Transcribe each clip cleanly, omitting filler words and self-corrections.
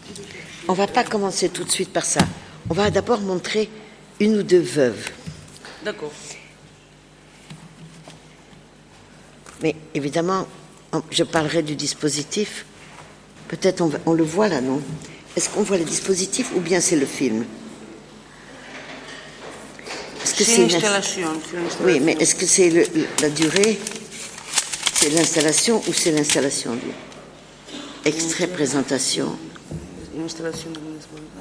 On ne va pas commencer tout de suite par ça. On va d'abord montrer une ou deux veuves. D'accord. Mais évidemment, je parlerai du dispositif. Peut-être on le voit là, non? Est-ce qu'on voit le dispositif ou bien c'est le film? Est-ce que c'est une installation. Oui, mais est-ce que c'est la durée? C'est l'installation ou c'est l'installation? Extrait présentation. Installation de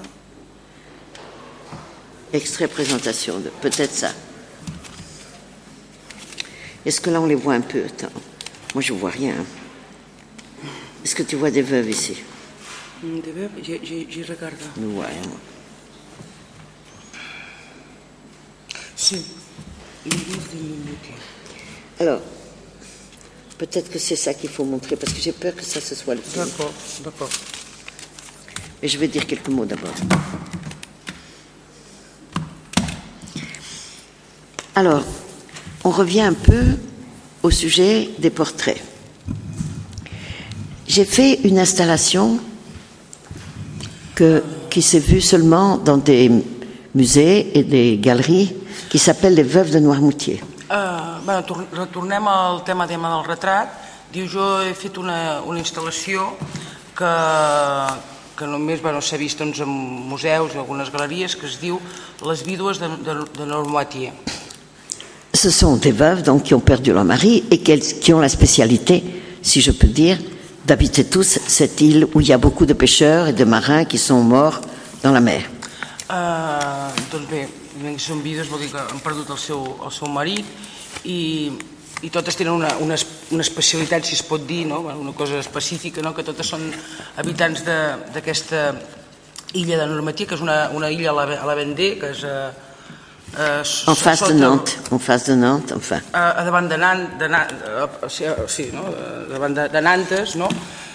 extrait présentation, peut-être ça. Est-ce que là on les voit un peu? Attends. Moi je vois rien. Est-ce que tu vois des veuves ici? Des veuves, j'y regarde. Ouais. Si. Alors, peut-être que c'est ça qu'il faut montrer, parce que j'ai peur que ça ce soit le film. D'accord. Mais je vais dire quelques mots d'abord. Alors, on revient un peu au sujet des portraits. J'ai fait une installation qui s'est vue seulement dans des musées et des galeries qui s'appelle Les Veuves de Noirmoutier. Retornem al tema del retrat. Diu, jo he fet una instal·lació que només s'ha vist en museus i algunes galeries, que es diu Les vídues de Noirmoutier. Ce sont des veuves donc, qui ont perdu leur mari et qui ont la spécialité, si je peux dire, d'habiter tous cette île où il y a beaucoup de pêcheurs et de marins qui sont morts dans la mer. Doncs bé, són vídues, vol dir que han perdut el seu marit i totes tenen una especialitat, si es pot dir, no? Una cosa específica, no? Que totes són habitants d'aquesta illa de Noirmoutier, que és una illa a la Vendée, que és en face de Nantes, enfin. Davant de Nantes, no?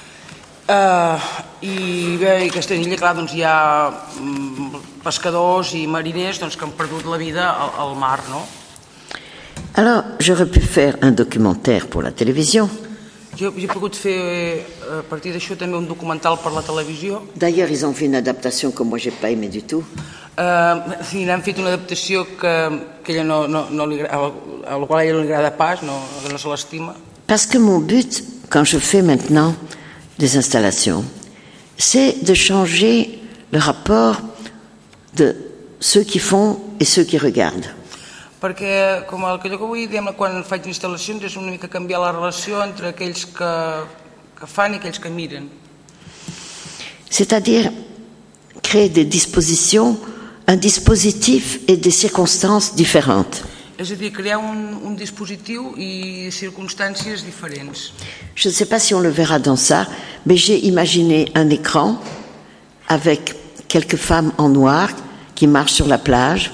I bé, aquesta illa, clar, doncs hi ha pescadors i mariners que han perdut la vida al mar, no? Alors, j'aurais pu faire un documentaire pour la télévision. Jo he pogut fer, a partir d'això, també un documental per la televisió. D'ailleurs, ils ont fait une adaptation que moi, j'ai pas aimé du tout. Sí, n'han fet una adaptació que ella a la qual a ella no li agrada pas, no se l'estima. Parce que mon but, quand je fais maintenant des installations, c'est de changer le rapport de ceux qui font et ceux qui regardent. Perquè, com el que jo vull dir, quan faig instal·lacions, és una mica canviar la relació entre aquells que fan i aquells que miren. C'est-à-dire créer des dispositions, un dispositif et des circonstances différentes. És a dir, crear un dispositiu i circumstàncies diferents. Je ne sais pas si on le verra dans ça, mais j'ai imaginé un écran avec quelques femmes en noir qui marchent sur la plage.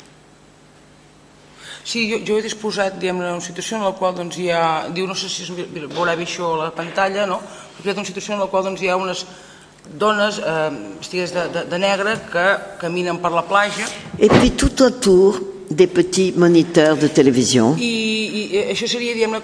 Sí, jo he disposat, diguem, una situació en la qual hi ha, no sé si veurà bé això a la pantalla, no? He una situació en la qual hi ha unes dones vestides de negre que caminen per la platja. Et puis tout autour des petits moniteurs de télévision. I això seria, diguem-ne,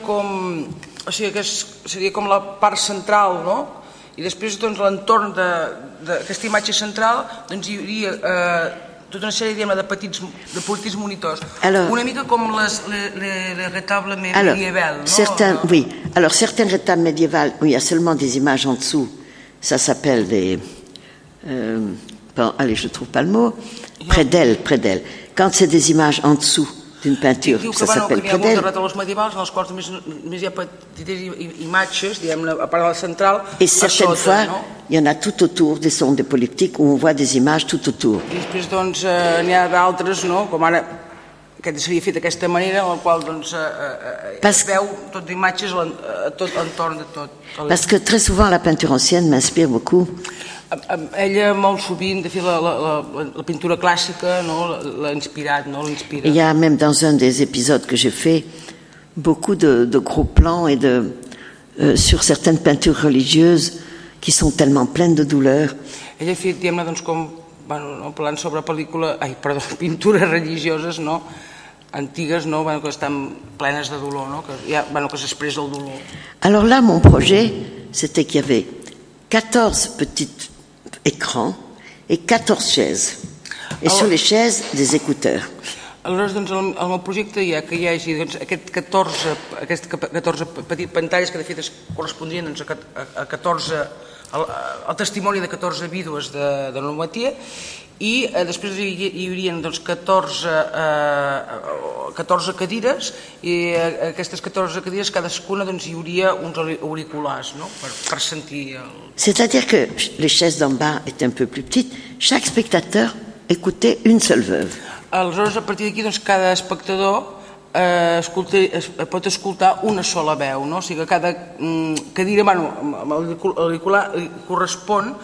seria com la part central, no? I després, l'entorn d'aquesta imatge central, hi hauria tota una sèrie de petits monitors. Una mica com les retables médiévales, no? Oui, alors certains retables médiévales où il y a seulement des images en dessous, ça s'appelle des... allez, je ne trouve pas le mot. Prédel. Quand c'est des images en dessous d'une peinture, ça s'appelle prédel. Diu que hi ha molts retables medievals en els quals només hi ha petites imatges, diguem-ne, a part de la central, et certaines fois, il y en a tout autour des sons des politiques où on voit des images tout autour. I després, n'hi ha d'altres, no? Com ara, que s'havia fet d'aquesta manera, en la qual es veu tot d'imatges a tot entorn de tot. Parce que très souvent, la peinture ancienne m'inspire beaucoup. Ella, molt sovint, de fet, la pintura clàssica l'ha inspirat, l'inspira. Il y a même dans un des épisodes que j'ai fait beaucoup de gros plans et sur certaines peintures religieuses qui sont tellement pleines de douleur. Ella ha fet, diguem-ne, com parlant sobre pintures religioses, antigues, que estan plenes de dolor, que s'expressa el dolor. Alors là, mon projet, c'était qu'il y avait 14 petites écrans et 14 chaises. Et sur les chaises, des écouteurs. Aleshores, doncs, el meu projecte hi ha que hi hagi doncs, aquestes 14 petites pantalles que de fet es correspondrien doncs, a 14, el testimoni de 14 vídues de l'Homotia, i després hi haurien doncs, 14 cadires, i aquestes 14 cadires cadascuna doncs, hi hauria uns auriculars, no? per sentir C'est-à-dire que les chaises d'en bas étaient un peu plus petites, chaque spectateur écoutait une seule veuve. Aleshores, a partir d'aquí, doncs, cada espectador pot escoltar una sola veu, no? O sigui que cada cadira, amb l'auricular correspon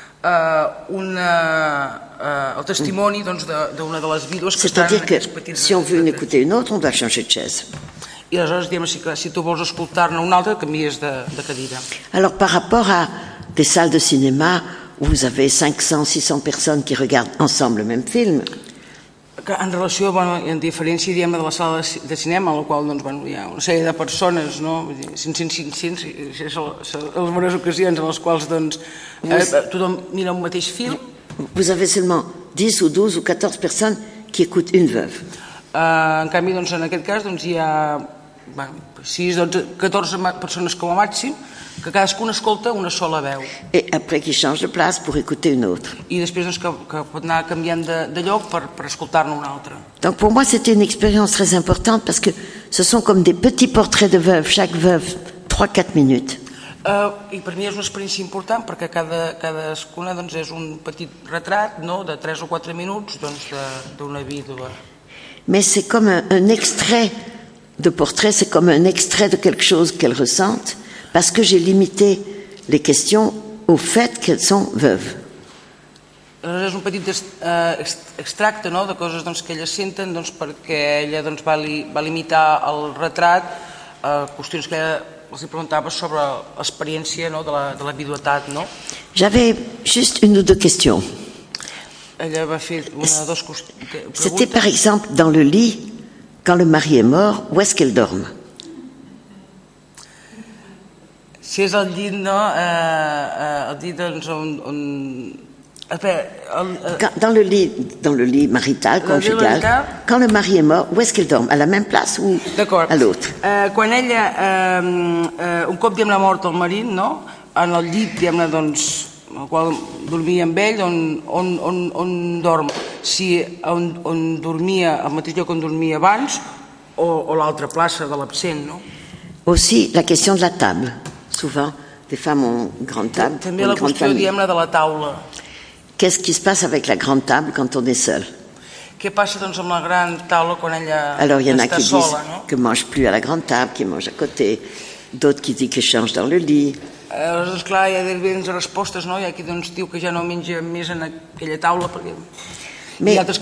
al testimoni d'una de les vídues que estan en aquests petits... C'est-à-dire que si on veut en écouter une autre, on doit changer de chaise. I aleshores, diguem, si tu vols escoltar-ne una altra, canvies de cadira. Alors, par rapport à des salles de cinéma où vous avez 500, 600 personnes qui regardent ensemble le même film, en relació, en diferència, diguem, de la sala de cinema, en la qual doncs, hi ha una sèrie de persones, no? 500, les bones ocasions en les quals doncs, tothom mira un mateix film. Vous avez seulement 10 ou 12 ou 14 personnes qui écoutent une veuve. En canvi, doncs, en aquest cas, doncs, hi ha 6, 12, 14 persones com a màxim, que cadascuna escolta una sola veu. Et après qui change de place pour écouter une autre. I després doncs, que pot anar canviant de lloc per escoltar-ne una altra. Donc pour moi c'était une expérience très importante parce que ce sont comme des petits portraits de veuves, chaque veuve 3-4 minutes. I per mi és una experiència important perquè cadascuna doncs, és un petit retrat, no? De 3 o 4 minuts doncs, d'una vídua. Mais c'est comme un extrait de portrait, c'est comme un extrait de quelque chose qu'elles ressentent. Parce que j'ai limité les questions au fait qu'elles sont veuves. És un petit extracte, no? De coses doncs, que elles senten doncs, perquè ella doncs, va limitar el retrat a qüestions que ella els preguntava sobre l'experiència, no? de la viduetat. No? J'avais juste une ou deux questions. Ella va fer una o dues preguntes. C'était par exemple dans le lit, quand le mari est mort, où est-ce qu'elle dorme? Si és al llit, no? El llit, doncs, Dans le lit marital, conjugal, quand le mari est mort, où est-ce qu'elle dorme? À la même place ou à l'autre? Quan ella, un cop diguem-ne mort el marit, no? En el llit, diguem-ne, doncs, el qual dormia amb ell, on dorm? Si on dormia, al mateix lloc on dormia abans, o l'altra plaça de l'absent, no? Aussi, la question de la table. Souvent, les femmes ont une grande table. També la qüestió, diguem-ne, de la taula. Qu'est-ce qui se passe avec la grande table quand on est seul? Què passa, doncs, amb la gran taula quan ella Alors, il y en a està qui sola, disent no? que ne mangent plus à la grande table, qui mangent à côté. D'autres qui disent qu'ils changent dans le lit. Aleshores, clar, hi ha diferents respostes, no? Hi ha qui doncs, diu que ja no menja més en aquella taula, perquè hi ha altres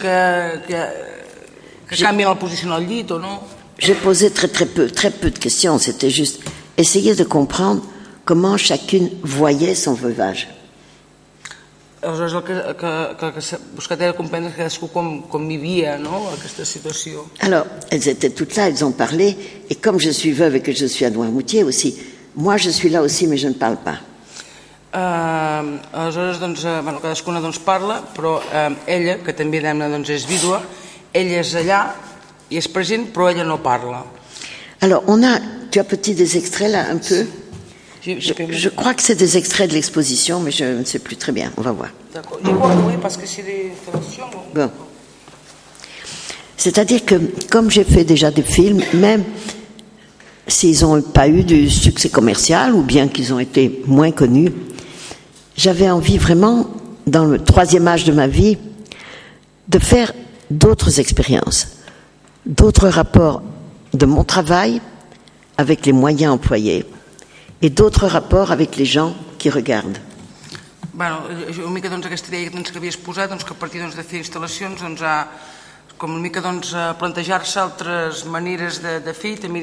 que canvien la posició al llit, o no? J'ai posé très peu de questions. C'était juste essayer de comprendre comment chacune voyait son veuvage. Aleshores, el que s'ha buscat era comprendre cadascú com vivia, no? Aquesta situació. Alors, elles étaient toutes là, elles ont parlé, et comme je suis veuve et que je suis à Noirmoutier aussi, moi je suis là aussi, mais je ne parle pas. Aleshores, doncs, cadascuna doncs, parla, però ella, que també doncs, és vídua, ella és allà i és present, però ella no parla. Alors, tu as petit des extraits là, un peu? Je crois que c'est des extraits de l'exposition, mais je ne sais plus très bien. On va voir. D'accord. Je crois que oui, parce que c'est des installations. Bon. C'est-à-dire que, comme j'ai fait déjà des films, même s'ils n'ont pas eu du succès commercial, ou bien qu'ils ont été moins connus, j'avais envie vraiment, dans le 3e âge de ma vie, de faire d'autres expériences, d'autres rapports de mon travail avec les moyens employés, et d'autres rapports avec les gens qui regardent. Bueno, una mica doncs, aquesta idea que havies posat, doncs, que a partir de fer instal·lacions doncs, com una mica doncs, plantejar-se altres maneres de fer, també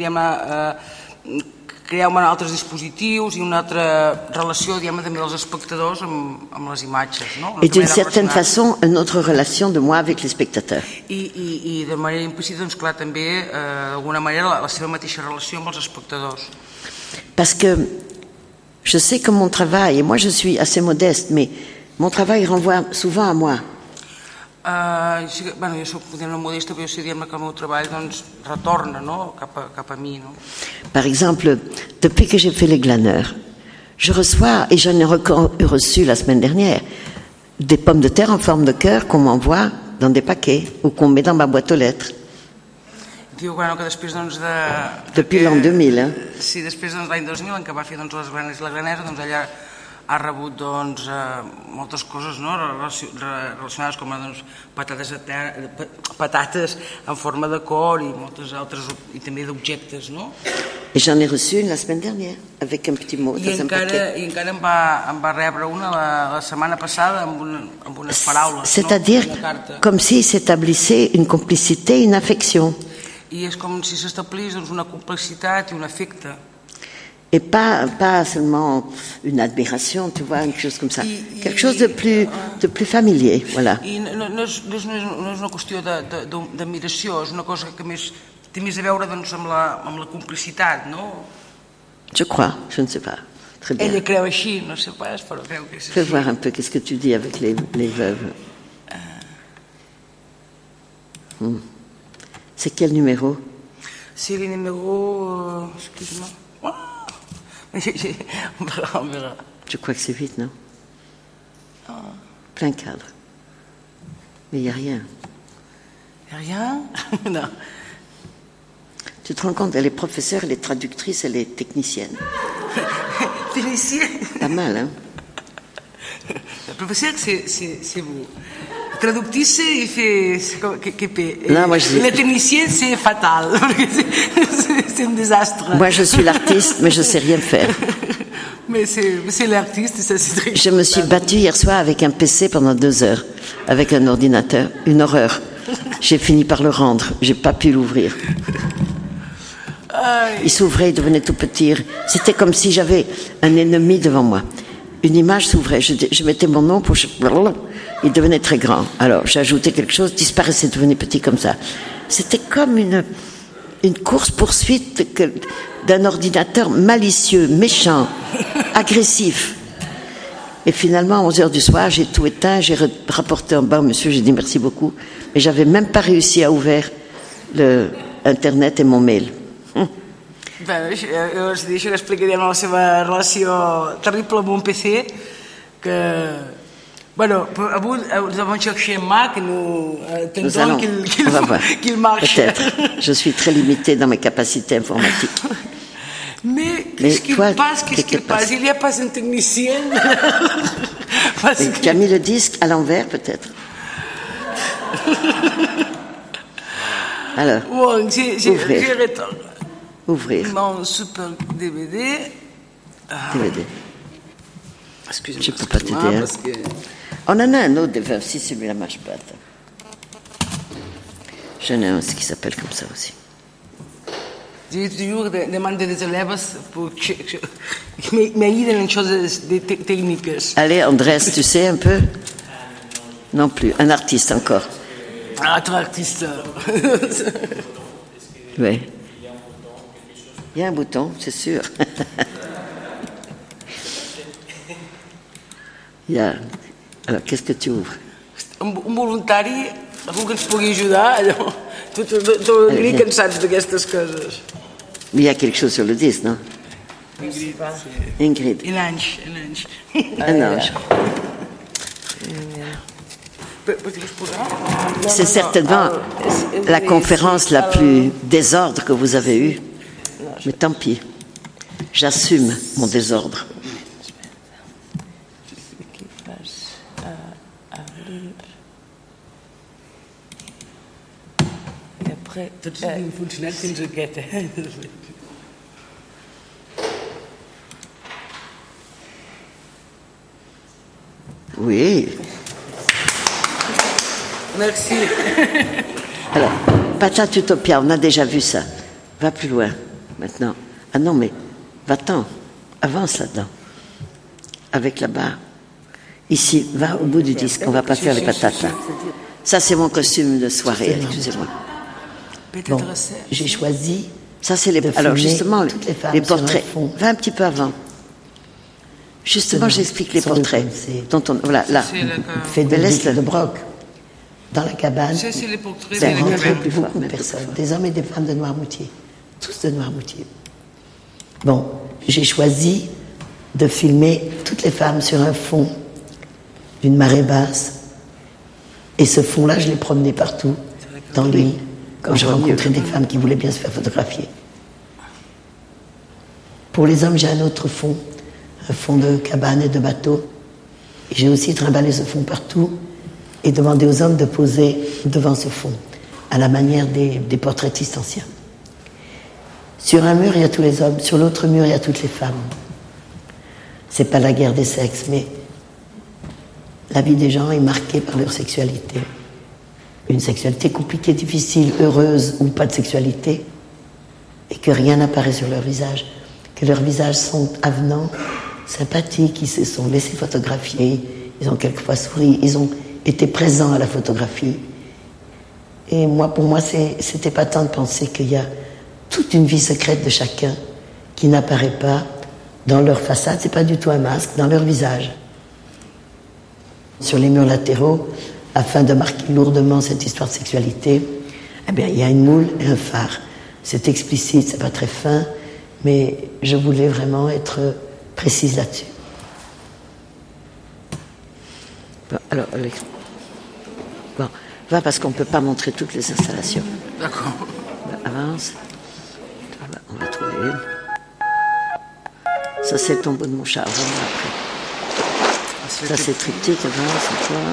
crear altres dispositius i una altra relació també dels espectadors amb les imatges. No? Et d'une certaine façon, une autre relation de moi avec les spectateurs. I de manera implícita, doncs, clar, també, d'alguna manera, la seva mateixa relació amb els espectadors. Parce que je sais que mon travail, et moi je suis assez modeste, mais Mon travail renvoie souvent à moi. Sí que, bueno, jo soc una modesta, però sí, diguem que el meu treball doncs, retorna, no? cap a mi. No? Par exemple, depuis que j'ai fait les glaneurs, je reçois, et j'en ai reçu la semaine dernière, des pommes de terre en forme de cœur qu'on m'envoie dans des paquets ou qu'on met dans ma boîte aux lettres. Diu, bueno, que després doncs, Depuis l'an 2000, hein? Sí, després doncs, l'any 2000, en què va fer doncs, la granesa, doncs ella ha rebut doncs, moltes coses no? Relacionades com doncs, patates en forma de cor i moltes altres, i també d'objectes, no? Et j'en ai reçu une la semaine dernière, avec un petit mot dans un paquet. I encara en va rebre una la setmana passada amb unes paraules. C'est-à-dire, no? comme si s'établissait une complicité, une affection. I és com si s'establís doncs, una complicitat i un afecte. Et pas seulement une admiration, tu vois, quelque chose comme ça. Quelque chose de plus familier, voilà. I no és una qüestió d'admiració, és una cosa que més té més a veure doncs, amb la complicitat, no? Je crois, je ne sais pas. Très bien. Ella creu així, no sé pas, però creu que és així. Fais voir un peu qu'est-ce que tu dis avec les veuves. C'est quel numéro? C'est le numéro... excuse-moi. On verra. Je crois que c'est vite, non? Plein cadre. Mais il n'y a rien. Il n'y a rien? Non. Tu te rends compte, elle est professeure, elle est traductrice, elle est technicienne. Technicienne? Pas mal, hein? La professeure, c'est vous. Traductrice, il fait... Non, moi, je... La technicienne, c'est fatal. C'est un désastre. Moi, je suis l'artiste, mais je ne sais rien faire. Mais c'est l'artiste, ça c'est très... Je me suis battue hier soir avec un PC pendant 2 heures, avec un ordinateur. Une horreur. J'ai fini par le rendre. Je n'ai pas pu l'ouvrir. Il s'ouvrait, il devenait tout petit. C'était comme si j'avais un ennemi devant moi. Une image s'ouvrait. Je mettais mon nom pour... Il devenait très grand. Alors, j'ajoutais quelque chose, disparaissait, devenait petit comme ça. C'était comme une course-poursuite d'un ordinateur malicieux, méchant, agressif. Et finalement, à 11 heures du soir, j'ai tout éteint, j'ai rapporté en bas au monsieur, j'ai dit merci beaucoup, mais j'avais même pas réussi à ouvrir Internet et mon mail. Bé, això que explicaríem la seva relació terrible amb un PC que... Bueno, avui nous avons cherché un Mac et nous attendons qu'il marche. Peut-être. Je suis très limitée dans mes capacités informatiques. Mais qu'est-ce qu'il passe? Il n'y a pas un technicien. Tu as mis le disque à l'envers, peut-être. Alors, bon, ouvrir. Mon super DVD. DVD. Excusez-moi. Je ne peux pas t'aider. Parce que... On en a un autre des veuves, si celui-là ne marche pas. J'en ai un qui s'appelle comme ça aussi. Je demande des élèves pour que m'aident en choses techniques. Allez, Andrés, tu sais un peu? Non plus. Un artiste encore. Un autre artiste. Oui. Il y a un bouton, c'est sûr. Il y a... Alors, qu'est-ce que tu ouvres? Un voluntari, algú que ens pugui ajudar, allò. Tu diria que en saps d'aquestes coses. Il y a quelque chose sur le disque, non? Ingrid. Un ange. Un ange. C'est certainement la conférence la plus désordre que vous avez eue. Mais tant pis. J'assume mon désordre. Tots hem funcionat fins aquest, Oui. Merci. Alors, Patate Utopia, on a déjà vu ça. Va plus loin, maintenant. Ah non, mais va-t'en. Avance là-dedans. Avec là-bas. Ici, va au bout du disque. On va pas faire les patates, là. Ça, c'est mon costume de soirée, excusez-moi. Bon, j'ai choisi. Ça, c'est les. Alors, justement, les portraits. Va un petit peu avant. Justement, j'explique les portraits. Dont on, voilà, là. Fait de Broc. Dans la cabane. C'est les portraits C'est rentré beaucoup de personnes, des hommes et des femmes de Noirmoutier. Tous de Noirmoutier. Bon, j'ai choisi de filmer toutes les femmes sur un fond d'une marée basse. Et ce fond-là, je l'ai promené partout, dans l'île, quand j'ai rencontré des femmes qui voulaient bien se faire photographier. Pour les hommes, j'ai un autre fond, un fond de cabane et de bateau. Et j'ai aussi trimballé ce fond partout et demandé aux hommes de poser devant ce fond, à la manière des portraitistes anciens. Sur un mur, il y a tous les hommes, sur l'autre mur, il y a toutes les femmes. C'est pas la guerre des sexes, mais la vie des gens est marquée par leur sexualité. Une sexualité compliquée, difficile, heureuse ou pas de sexualité, et que rien n'apparaît sur leur visage, que leurs visages sont avenants, sympathiques, ils se sont laissés photographier, ils ont quelquefois souri, ils ont été présents à la photographie. Et moi, pour moi, c'est épatant de penser qu'il y a toute une vie secrète de chacun qui n'apparaît pas dans leur façade, c'est pas du tout un masque, dans leur visage. Sur les murs latéraux, afin de marquer lourdement cette histoire de sexualité, eh bien, il y a une moule et un phare. C'est explicite, c'est pas très fin, mais je voulais vraiment être précise là-dessus. Bon, alors, bon, va parce qu'on ne peut pas montrer toutes les installations. D'accord. Avance. On va trouver une. Ça, c'est le tombeau de mon chat. Vraiment après. Ça, c'est triptyque. Avance,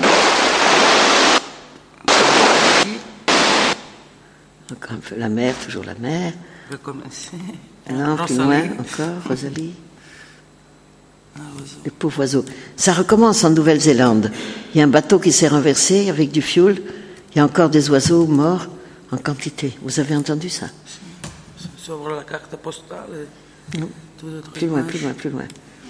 encore un peu la mer, toujours la mer. Je vais commencer. Non, plus loin encore, Rosalie. Les pauvres oiseaux. Ça recommence en Nouvelle-Zélande. Il y a un bateau qui s'est renversé avec du fioul. Il y a encore des oiseaux morts en quantité. Vous avez entendu ça? Sur la carte postale. Non. Plus loin, plus loin, plus loin.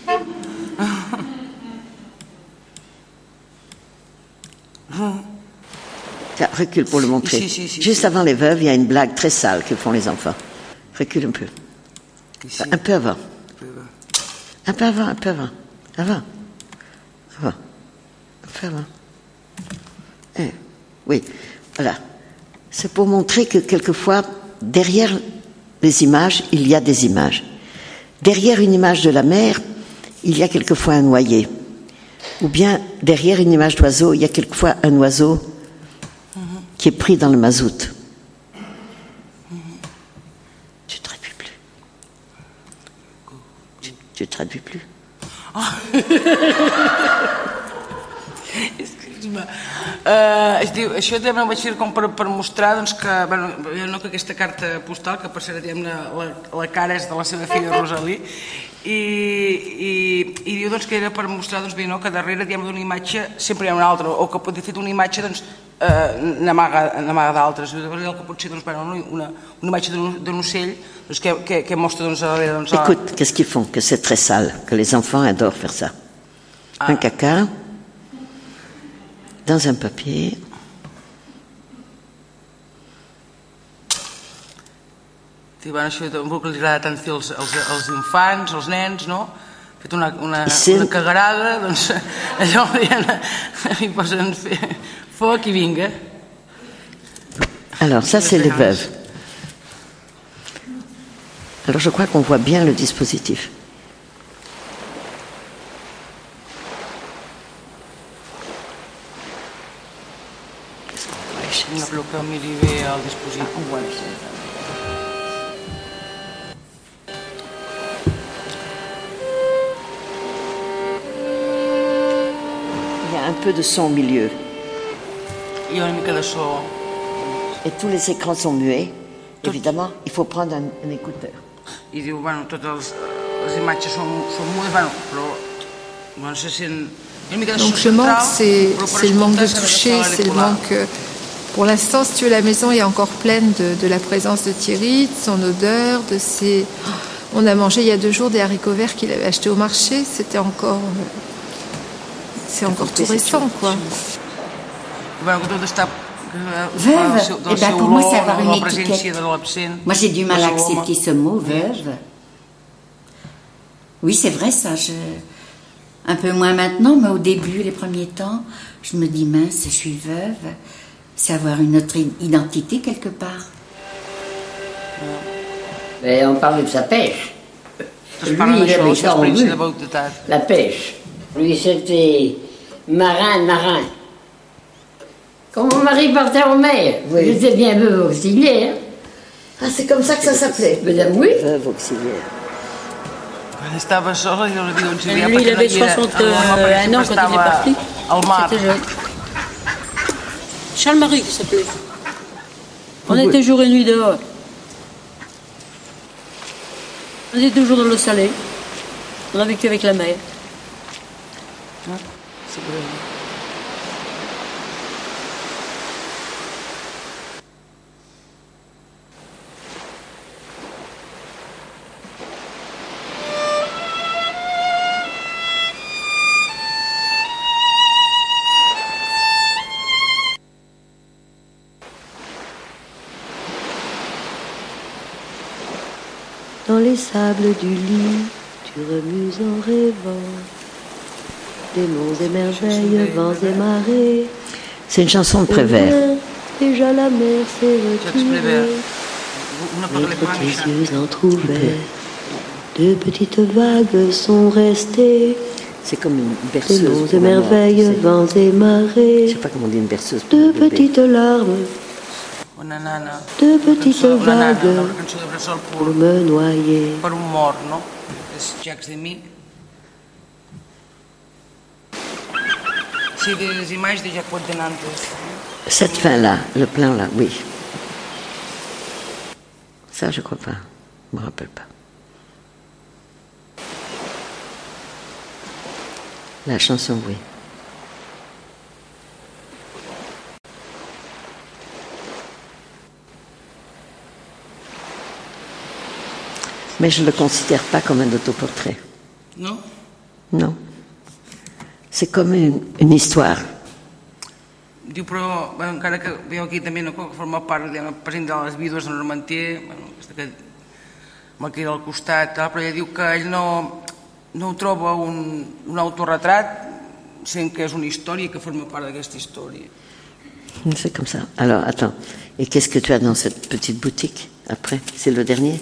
Tiens, recule pour le montrer. Ici. Juste avant les veuves, il y a une blague très sale que font les enfants. Recule un peu. Ici. Un peu avant. Un peu avant, un peu avant. Avant. Un peu avant. Oui, voilà. C'est pour montrer que quelquefois, derrière les images, il y a des images. Derrière une image de la mer, il y a quelquefois un noyer. Ou bien, derrière une image d'oiseau, il y a quelquefois un oiseau qui est pris dans le mazout. Tu ne traduis plus. Tu ne traduis plus. Això també ho vaig fer com per mostrar doncs, que aquesta carta postal, que per cert la cara és de la seva filla Rosalie, i diu doncs, que era per mostrar doncs, bé, no, que darrere d'una imatge sempre hi ha una altra, o que de fet una imatge doncs, n'amaga d'altres. El que pot ser doncs, una imatge d'un ocell doncs, que mostra doncs, darrere... Doncs, Écoute, qu'est-ce qu'ils font? Que c'est très sale, que les enfants adorent faire ça. Un caca dans un papier. Això tampoc li agrada tant fer als infants, als nens, no? Fet una cagarada, doncs allò hi posen foc i vinga. Alors ça c'est les veuves. Alors je crois qu'on voit bien le dispositif. No crec que miri bé el dispositiu. Il y a un peu de son au milieu. Il y a una mica de so. Et tous les écrans sont muets. Évidemment, il faut prendre un écouteur. I diu, bueno, totes les imatges són mudes, però se sent una mica de so. Donc le manque, c'est le manque de toucher, c'est le manque... Pour l'instant, si tu veux, la maison est encore pleine de la présence de Thierry, de son odeur, de ses... On a mangé il y a 2 jours des haricots verts qu'il avait achetés au marché. C'était encore... C'est encore tout récent, quoi. Veuve, eh ben pour moi, c'est avoir une étiquette. Moi, j'ai du mal à accepter ce mot, veuve. Oui, c'est vrai, ça. Un peu moins maintenant, mais au début, les premiers temps, je me dis, mince, je suis veuve, c'est avoir une autre identité quelque part. Mais on parlait de sa pêche. Lui, il avait ça en vue, la pêche. Lui, c'était marin. Quand mon mari partait en mer, j'étais bien veuve auxiliaire. Ah, c'est comme ça que ça s'appelait. Madame, oui. Veuve auxiliaire. Lui, il avait 61 ans quand il est parti. C'était jeune. Charles-Marie qui s'appelait. On était jour et nuit dehors. On était toujours dans l'eau salée. On a vécu avec la mer. Dans les sables du lit, tu remues en rêvant des monts et merveilles, vents et marées. C'est une chanson de Prévert. Déjà la mer s'est retirée. Tes yeux entrouverts, de petites vagues sont restées. C'est comme une berceuse. Des monts et merveilles, vents et marées. Je sais pas comment on dit une berceuse. De petites larmes. De petites vagues pour me noyer. Per un mort, no? És Jacques Demy. Sí, des images de Jacques Denantes. Cette fin-là, le plan-là, oui. Ça, je crois pas. Je me rappelle pas. La chanson, oui. Mais je ne le considère pas comme un autoportrait. Non? Non. C'est comme une histoire. Diu, però, bueno, encara que veu aquí també no, que forma part present de les vídues de Normantier, bueno, que me queda al costat, però ella diu que ell no ho troba un autorretrat, sent que és una història que forma part d'aquesta història. C'est comme ça. Alors, attends. Et qu'est-ce que tu as dans cette petite boutique, après? C'est le dernier?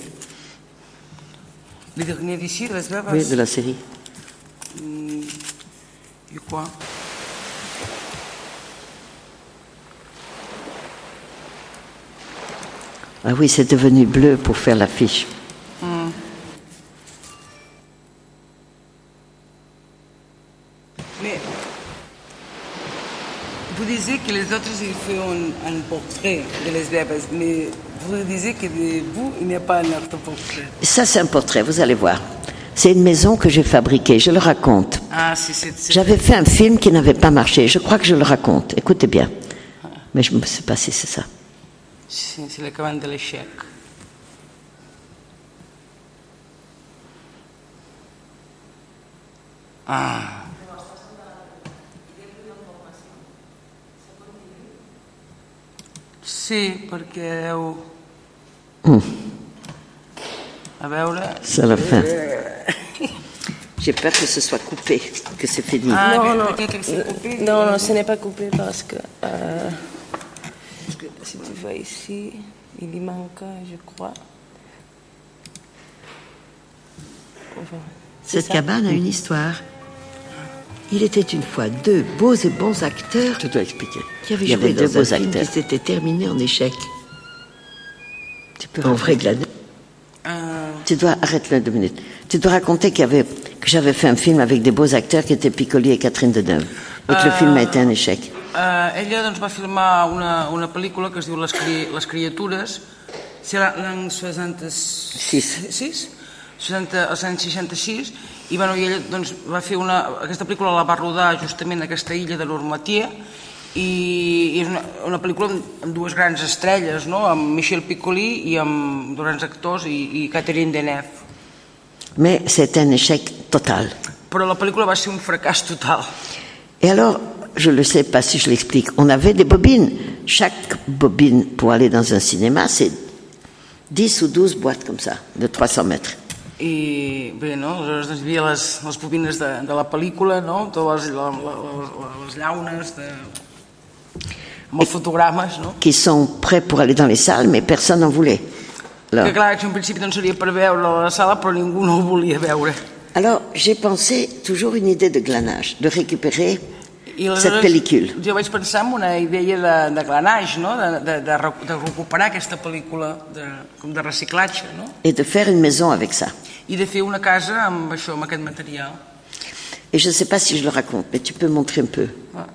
Le dernier d'ici, les veves? Oui, de la série. Et quoi? Ah oui, c'est devenu bleu pour faire l'affiche. Mais vous disiez que les autres ils font un portrait de les veves, mais vous disiez que de vous, il n'y a pas un autre portrait. Ça, c'est un portrait, vous allez voir. C'est une maison que j'ai fabriquée, je le raconte. Ah, c'est... J'avais fait un film qui n'avait pas marché, je crois que je le raconte. Écoutez bien. Mais je ne sais pas si c'est ça. C'est la cabane de l'échec. Ah. Sí, perquè a veure... C'est la fin. J'ai peur que ce soit coupé, que c'est fini. Ah, non, ce n'est pas coupé parce que si tu vas ici, il y manque, je crois. Enfin, cette cabane a une histoire. Il était une fois deux beaux et bons acteurs. Je dois expliquer. Qui avaient joué dans un film qui s'était terminé en échec. En vrai glané. Tu dois arrête-le 2 minutes. Tu dois raconter que j'avais fait un film avec des beaux acteurs qui étaient Piccoli et Catherine Deneuve et que le film a été un échec. Ella doncs, va filmar una pel·lícula que es diu Les criatures, c'est l'any 66, als anys 66, i ella doncs, va fer aquesta pel·lícula la va rodar justament a aquesta illa de Normantier, i és una pel·lícula amb 2 grans estrelles, no? Amb Michel Piccoli i amb 2 grans actors i Catherine Deneuve. Mais c'était un échec total. Però la pel·lícula va ser un fracàs total. Et alors, je ne sais pas si je l'explique, on avait des bobines. Chaque bobine pour aller dans un cinéma, c'est 10 ou 12 boîtes comme ça, de 300 mètres. I bé, no? Aleshores doncs, hi havia les bobines de la pel·lícula, no? Totes les llaunes amb els fotogrames, no? Qui sont prêts pour aller dans les salles, mais personne n'en voulait. Alors, que clar, que en principi doncs seria per veure a la sala, però ningú no ho volia veure. Alors, j'ai pensé toujours une idée de glanage, de récupérer cette pellicule. Jo vaig pensar en una idea de glanage, no? de recuperar aquesta pel·lícula com de reciclatge, no? Et de faire une maison avec ça. I de fer una casa amb això, amb aquest material. Et je ne sais pas si je le raconte, mais tu peux montrer un peu.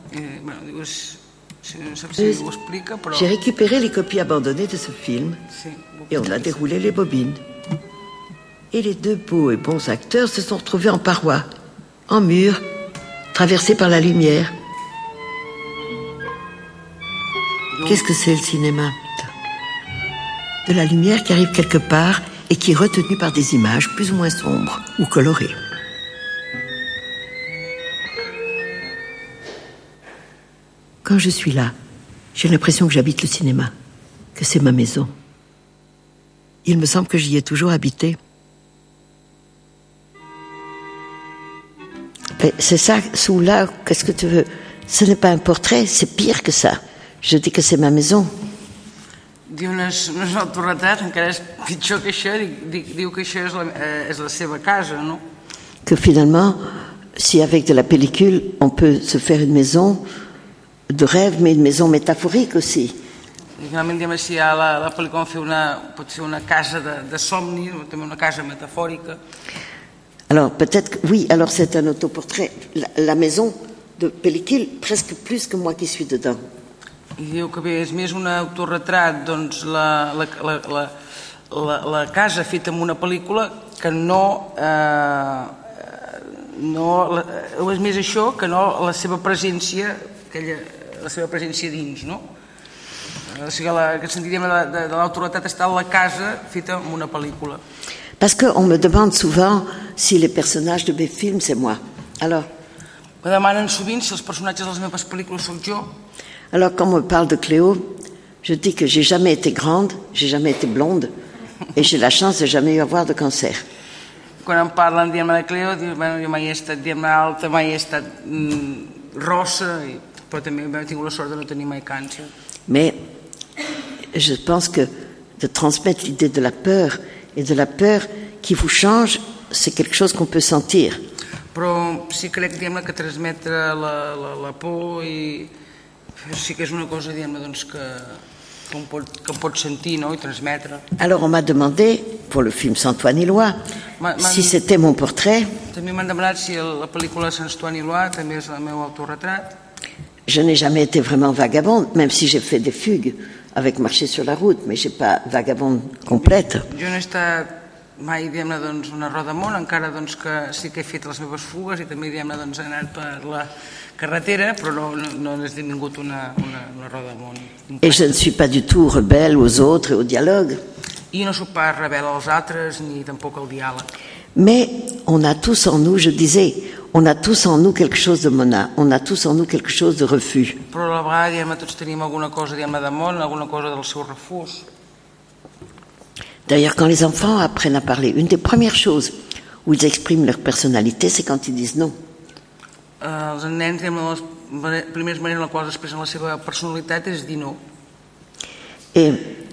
J'ai récupéré les copies abandonnées de ce film et on a déroulé les bobines. Et les deux beaux et bons acteurs se sont retrouvés en parois, en murs, traversés par la lumière. Qu'est-ce que c'est le cinéma? De la lumière qui arrive quelque part et qui est retenue par des images plus ou moins sombres ou colorées. Quand je suis là, j'ai l'impression que j'habite le cinéma, que c'est ma maison. Il me semble que j'y ai toujours habité. C'est ça, sous là, qu'est-ce que tu veux? Ce n'est pas un portrait, c'est pire que ça. Je dis que c'est ma maison. Diu, no és un autorretrat, encara és pitjor que això, diu que això és la seva casa, no? Que finalement, si avec de la pellicule, on peut se faire une maison de rêve, mais une maison métaphorique aussi. I finalment, diguem, si hi ha la pel·lícula pot ser una casa de somni, o també una casa metafòrica. Alors peut-être que oui, alors c'est un autoportrait. La maison de pellicule, presque plus que moi qui suis dedans. I diu que bé, és més un autorretrat, doncs la casa feta en una pel·lícula que no és més això que no la seva presència, la seva presència dins, no? O sigui, aquest sentit de l'autorretrat està a la casa feta en una pel·lícula. Parce qu'on me demande souvent si les personnages de mes films, c'est moi. Alors, me demanen sovint si els personatges de les meves pel·lícules sóc jo. Alors, quand on me parle de Cléo, je dis que j'ai jamais été grande, j'ai jamais été blonde, et j'ai la chance de jamais avoir de cancer. Quan em parlen, diguem, de Cléo, bueno, jo mai he estat, diguem, alta, mai he estat rossa, però també he tingut la sort de no tenir mai càncer. Mais je pense que de transmettre l'idée de la peur et de la peur qui vous change, c'est quelque chose qu'on peut sentir. Però sí crec, diguem, que transmetre la por i sí que és una cosa, diguem, doncs, que em pot sentir, no?, i transmetre. Alors on m'a demandé, pour le film Saint-Ouen Ilois, si c'était mon portrait. També m'han demanat si la pel·lícula Saint-Ouen Ilois també és el meu autorretrat. Je n'ai jamais été vraiment vagabonde, même si j'ai fait des fugues avec Marcher sur la route, mais je n'ai pas vagabonde complète. Jo no he estat mai, diguem-ne, doncs, una roda món, encara doncs, que sí que he fet les meves fugues i també, diguem-ne, doncs, he anat per la carretera, però no he tingut una roda món. Et je ne suis pas du tout rebelle aux autres et au dialogue. I no soc pas rebel als altres ni tampoc al diàleg. Mais on a tous en nous, je disais, on a tous en nous quelque chose de mona, on a tous en nous quelque chose de refus. Però a la vegada, diguem-ne, tots tenim alguna cosa, diguem-ne, de món, alguna cosa del seu refús. D'ailleurs, quand les enfants apprennent à parler, une des premières choses où ils expriment leur personnalité, c'est quand ils disent non. Els nens, les primeres maneres en les quals expressen la seva personalitat és dir no. Et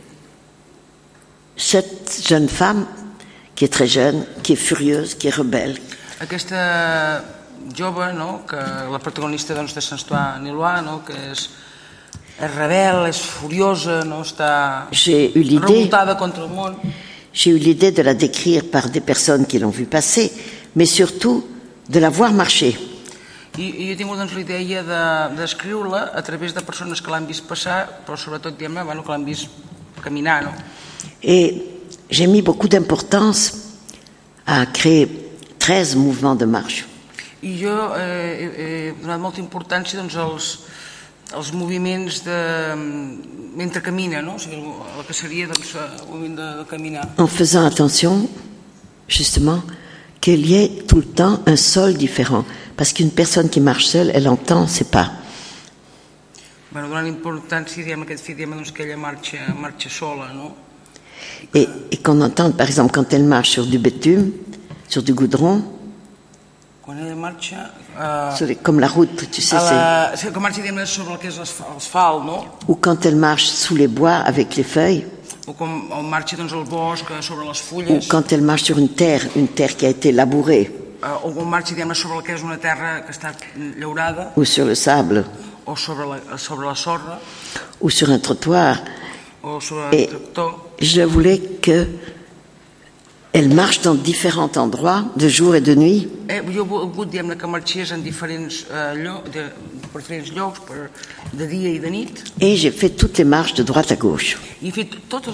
cette jeune femme, qui est très jeune, qui est furieuse, qui est rebelle. Aquesta jove, no?, que la protagonista, doncs, de Saint-Ouen Ilois, no?, que és rebel, és furiosa, no?, està revoltada contra el món. J'ai eu l'idée de la décrire par des personnes qui l'ont vue passer, mais surtout de la voir marcher. I jo he tingut, doncs, l'idea d'escriure-la a través de persones que l'han vist passar, però sobretot, diguem-ne, que l'han vist caminar, no? Et j'ai mis beaucoup d'importance à créer 13 mouvements de marche. I jo he donat molta importància, doncs, als moviments mentre camina, no? O sigui, el que seria, doncs, el moviment de caminar. En faisant attention, justement, qu'il y ait tout le temps un sol différent. Parce qu'une personne qui marche seule, elle entend ses pas. Bueno, donant importància, diguem, aquest fet, diguem, doncs, que ella marxa sola, no? Et qu'on entend, par exemple, quand elle marche sur du bitume, sur du goudron, quan ella marxa... comme la route, tu sais, c'est... Quan marxa, diguem-ne, sobre el que és l'asfalt, no? Ou quand elle marche sous les bois avec les feuilles. O com marxa, doncs, al bosc, sobre les fulles. Ou quand elle marche sur une terre qui a été labourée. O quan marxa, diguem-ne, sobre el que és una terra que està llaurada. Ou sur le sable. O sobre la sorra. Ou sur un trottoir. O sobre un tractor. Je voulais que elle marche dans différents endroits, de jour et de nuit. Jo he volgut, diguem-ne, que marxés en diferents llocs, de dia i de nit. Et j'ai fait toutes les marches de droite à gauche. I he fet totes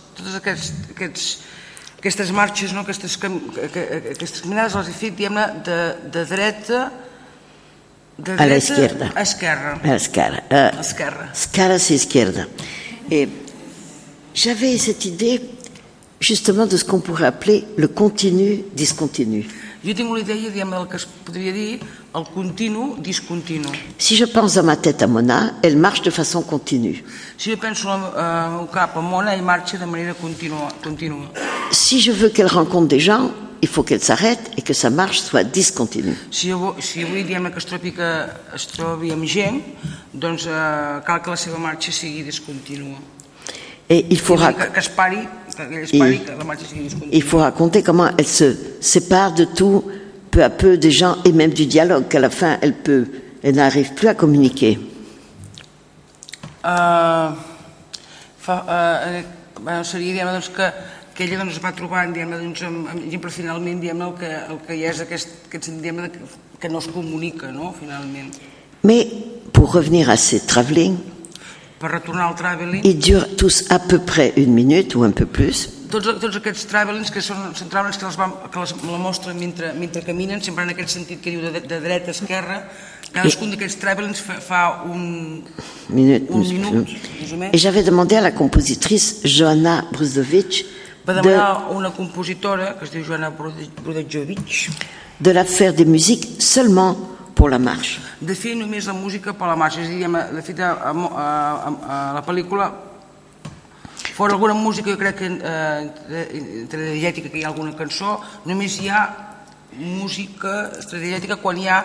aquestes marxes, no? Aquestes caminades les he fet, diguem-ne, de dreta a la izquierda. A esquerra. A esquerra. Esquerra c'est izquierda. Et j'avais cette idée justement de ce qu'on pourrait appeler le continu-discontinu. Jo tinc una idea, diguem, del que es podria dir el continu-discontinu. Si je pense dans ma tête à Mona, elle marche de façon continue. Si je penso al meu cap a Mona, ell marxa de manera contínua. Si je veux qu'elle rencontre des gens, il faut qu'elle s'arrête et que sa marche soit discontinue. Si vull, diguem, que es trobi amb gent, doncs cal que la seva marxa sigui discontínua. Et il faut raconter comment elle se sépare de tout, peu à peu, des gens et même du dialogue, qu'à la fin, elle n'arrive plus à communiquer. Seria, diguem, doncs, que ella es va trobant, diguem, doncs, finalment, diguem, el que hi és aquest sentit, diguem, que no es comunica, no, finalment. Mais, pour revenir à ces travelling, per retornar al travelling, ils durent tous à peu près 1 minute ou un peu plus. Tots aquests travelings que són travelings que la mostren mentre caminen, sempre en aquest sentit que diu de dreta a esquerra, cadascun d'aquests travelings fa un minut, més o menys. Et j'avais demandé à la compositrice Joanna Bruzdovic va demanar a una compositora que es diu Joanna Bruzdovic de la faire des musiques seulement pour la marche. De fer només la música per la marxa, és a dir, de fet a la pel·lícula fora alguna música, jo crec que entre diegètica que hi ha alguna cançó, només hi ha música diegètica quan hi ha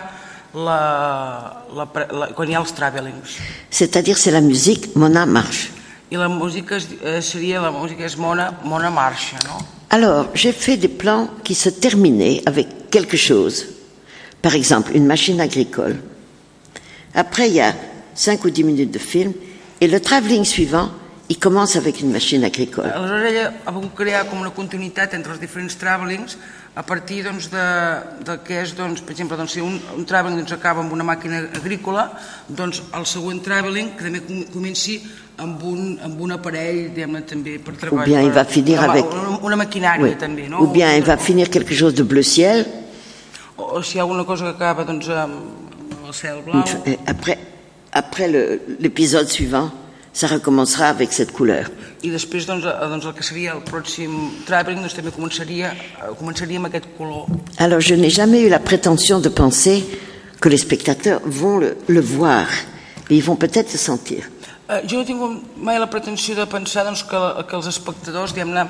els travelings. C'est-à-dire c'est la musique Mona marche. I la música és Mona marxa, no? Alors, j'ai fait des plans qui se terminaient avec quelque chose. Par exemple, une machine agricole. Après, il y a 5 ou 10 minutes de film, et le travelling suivant, il commence avec une machine agricole. Aleshores, ella ha volgut crear com una continuïtat entre els diferents travelings a partir doncs, de que és, doncs, per exemple, doncs, si un travelling doncs, acaba amb una màquina agrícola, doncs el següent travelling que també comenci amb un aparell, diguem-ne, també per treballar. Ou bien il va finir avec una maquinària, també, no? Ou bien il va finir quelque chose de bleu ciel. O si hi ha alguna cosa que acaba doncs, amb el cel blau. Après l'épisode suivant, ça recommencera avec cette couleur. I després, doncs, el que seria el pròxim travelling, doncs, també començaria amb aquest color. Alors, je n'ai jamais eu la prétention de penser que les spectateurs vont le voir, et ils vont peut-être le sentir. Jo no he tingut mai la pretensió de pensar doncs, que els espectadors, diguem-ne,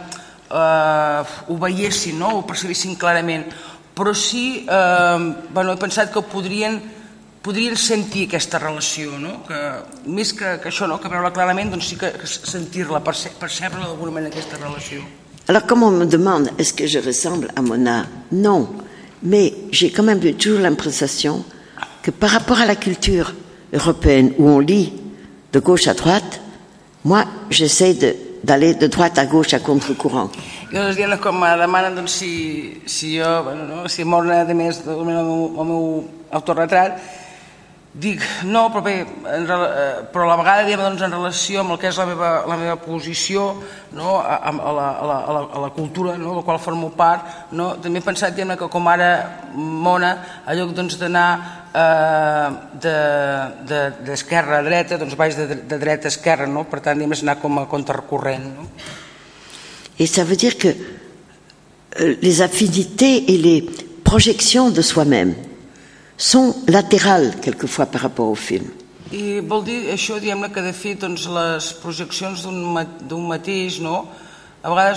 ho veiessin, no? Ho percebessin clarament, però sí, he pensat que podrien sentir aquesta relació, no? Que, més que això, no? Que veure-la clarament, doncs sí que sentir-la, percebre-la d'alguna manera aquesta relació. Alors, comme on me demande, est-ce que je ressemble à Mona? Non, mais j'ai quand même toujours l'impression que par rapport à la culture européenne où on lit de gauche à droite, moi, j'essaie d'aller de droite à gauche à contre-courant. I llavors, dient com me demanen doncs, si Mona de més el meu autorretrat, dic no, però bé, però a la vegada, doncs, en relació amb el que és la meva posició, no, a la cultura, no, de la qual formo part, no, també he pensat, que com ara Mona, en lloc doncs, d'anar d'esquerra a dreta, doncs vaig de dreta a esquerra, no? Per tant, és anar com a contracorrent. No? Et ça veut dire que les affinités et les projections de soi-même sont latérales quelquefois par rapport au film. I vol dir això, diguem-ne, que de fet doncs, les projeccions d'un mateix, no? a vegades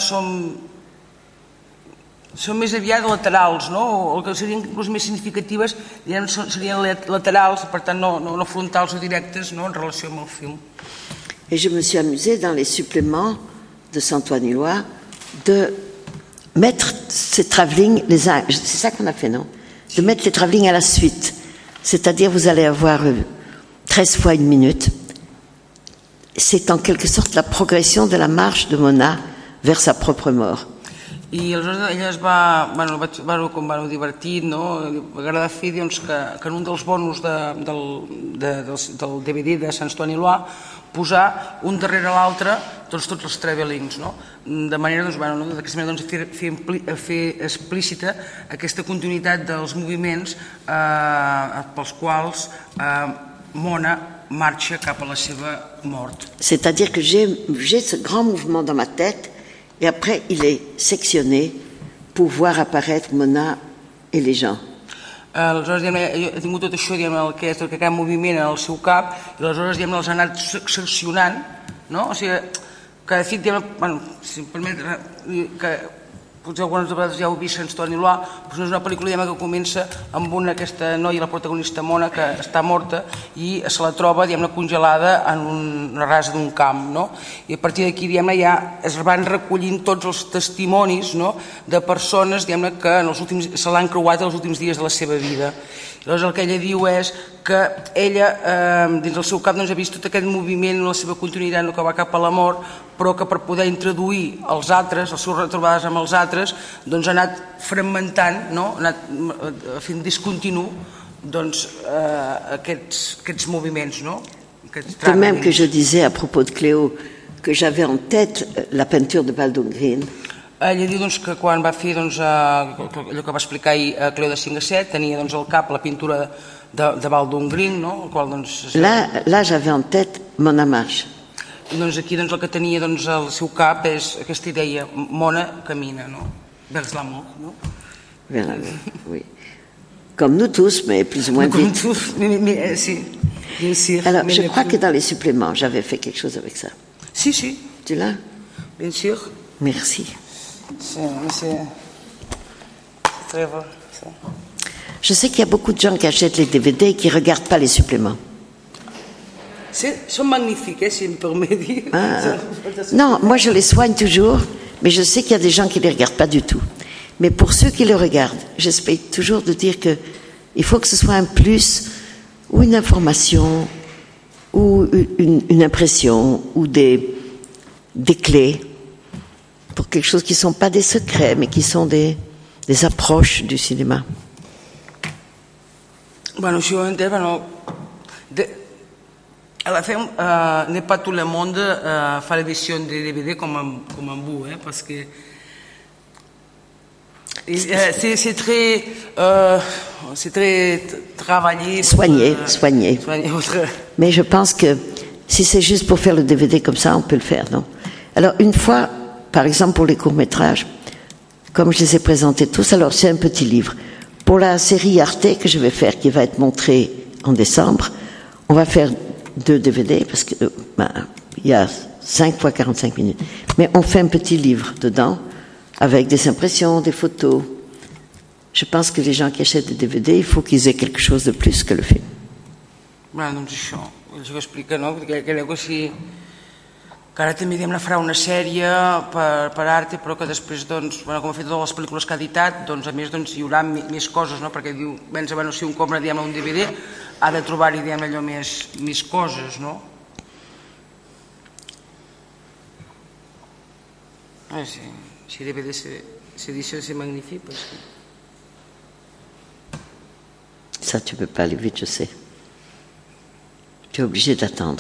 són més aviat laterals, no? O que serien inclús més significatives serien laterals, per tant no frontals o directes, no? En relació amb el film. Et je me suis amusée dans les suppléments de Saint-Ouen-Loire de mettre ces travelling les uns, c'est ça qu'on a fait, non? De mettre les travelling à la suite. C'est-à-dire vous allez avoir 13 fois 1 minute. C'est en quelque sorte la progression de la marche de Mona vers sa propre mort. I aleshores ella es va divertit, no? M'agrada fer doncs, que en un dels bonus del DVD de Saint-Ouen-Loire posar un darrere l'altre tots els travelings, no? De manera de fer explícita aquesta continuïtat dels moviments pels quals Mona marxa cap a la seva mort. C'est-à-dire que j'ai ce grand mouvement dans ma tête et après il est sectionné pour voir apparaître Mona et les gens. Aleshores, he tingut tot això, que és cada moviment en el seu cap, i aleshores els ha anat seccionant, no? O sigui, cada fit, si em permet, que potser algunes vegades ja heu vist Saint-Ouen-Loire, però és una pel·lícula que comença amb aquesta noia, la protagonista Mona, que està morta i se la troba congelada en una rasa d'un camp, no? I a partir d'aquí ja es van recollint tots els testimonis de persones que se l'han creuat els últims dies de la seva vida. Llavors el que ella diu és que ella dins del seu cap ha vist tot aquest moviment, la seva continuïtat que va cap a la mort, però que per poder introduir els altres, les seves retrobades amb els altres, ha anat fragmentant, ha anat fent discontinu aquests moviments. De même que je disais à propos de Cléo que j'avais en tête la peinture de Baldwin Green. Ella diu que quan va fer allò que va explicar ahir a Cléo de 5 a 7 tenia al cap la pintura de Baldwin Green, no? Là j'avais en tête Mona marche. Aquí el que tenia al seu cap és aquesta idea, Mona camina, no? Vers la mort, no? Vers la mort, oui. Comme nous tous, mais plus ou moins vite. Comme tous, mais si, bien sûr. Alors, je crois que dans les suppléments, j'avais fait quelque chose avec ça. Si, si. Tu l'as? Bien sûr. Merci. C'est très bon. Je sais qu'il y a beaucoup de gens qui achètent les DVD et qui ne regardent pas les suppléments. Sont magnifiques, si je me permets de dire. Non, moi je les soigne toujours, mais je sais qu'il y a des gens qui ne les regardent pas du tout. Mais pour ceux qui les regardent, j'espère toujours de dire qu'il faut que ce soit un plus, ou une information, ou une impression, ou des clés, pour quelque chose qui ne sont pas des secrets, mais qui sont des approches du cinéma. Bueno, si ho entès, a la fin, n'est pas tout le monde fa l'édition de DVD comme en vous, parce que c'est très travaillé. Soigné. Mais je pense que si c'est juste pour faire le DVD comme ça, on peut le faire, non? Alors, une fois, par exemple, pour les courts-métrages, comme je les ai présentés tous, alors c'est un petit livre. Pour la série Arte que je vais faire, qui va être montrée en décembre, on va faire 2 DVD, parce que il y a 5 fois 45 minutes. Mais on fait un petit livre dedans, avec des impressions, des photos. Je pense que les gens qui achètent des DVD, il faut qu'ils aient quelque chose de plus que le film. Bueno, doncs això que explica, no? Perquè creu que sí, que ara també farà una sèrie per Arte, però que després, com ha fet totes les pel·lícules que ha editat, a més hi haurà més coses, no? Perquè diu, si un compra un DVD, ha de trobar-hi allò més coses, no? Si DVD s'éditionne, c'est magnifique. Parce que... Ça, tu ne peux pas aller vite, je sais. Tu es obligé d'attendre.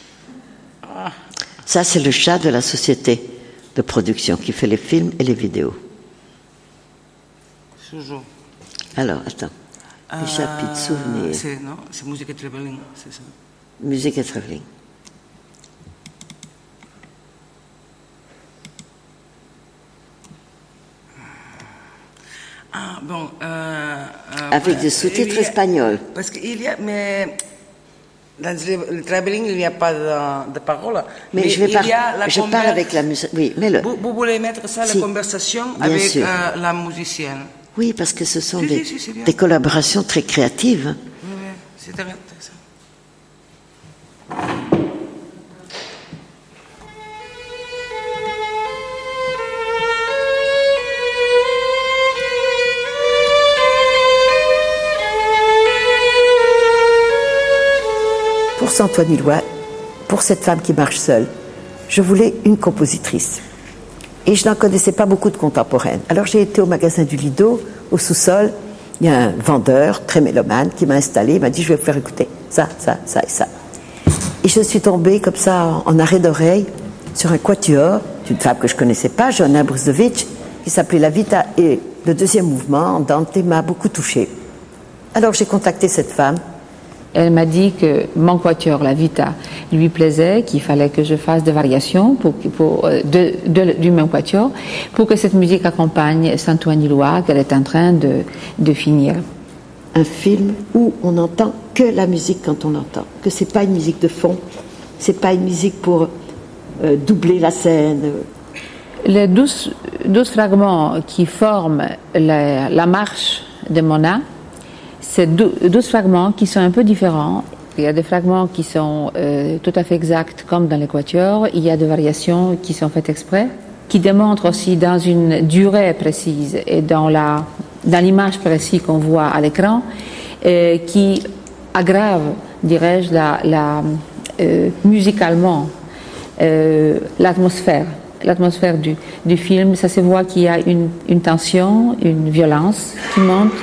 Ça, c'est le chat de la société de production qui fait les films et les vidéos. Toujours. Alors, attends. Les chapitres souvenirs. C'est musique et travelling, c'est ça. Musique et travelling. Bon, avec des sous-titres espagnols. Parce qu'il y a, mais Dans le travelling, il n'y a pas de parole. Mais je parle avec la musique. Oui, mais vous voulez mettre ça, la conversation, avec la musicienne. Oui, parce que ce sont des collaborations très créatives. Oui, c'est intéressant. Pour Saint-Ouen-Illois, pour cette femme qui marche seule, je voulais une compositrice. Et je n'en connaissais pas beaucoup de contemporaines. Alors j'ai été au magasin du Lido, au sous-sol. Il y a un vendeur très mélomane qui m'a installé, il m'a dit je vais vous faire écouter ça, ça, ça et ça. Et je suis tombée comme ça en arrêt d'oreille sur un quatuor d'une femme que je ne connaissais pas, Joanna Brusovich, qui s'appelait La Vita, et le deuxième mouvement, Andante, m'a beaucoup touchée. Alors j'ai contacté cette femme. Elle m'a dit que mon quatuor, La Vita, lui plaisait, qu'il fallait que je fasse des variations du même quatuor pour que cette musique accompagne Saint-Ouen-Illois qu'elle est en train de finir. Un film où on n'entend que la musique quand on l'entend, que c'est pas une musique de fond, c'est pas une musique pour doubler la scène. Les 12 fragments qui forment la marche de Mona, c'est 12 fragments qui sont un peu différents. Il y a des fragments qui sont tout à fait exacts comme dans l'équateur. Il y a des variations qui sont faites exprès, qui démontrent aussi dans une durée précise et dans l'image précise qu'on voit à l'écran, qui aggravent, dirais-je, musicalement l'atmosphère du film. Ça se voit qu'il y a une tension, une violence qui monte.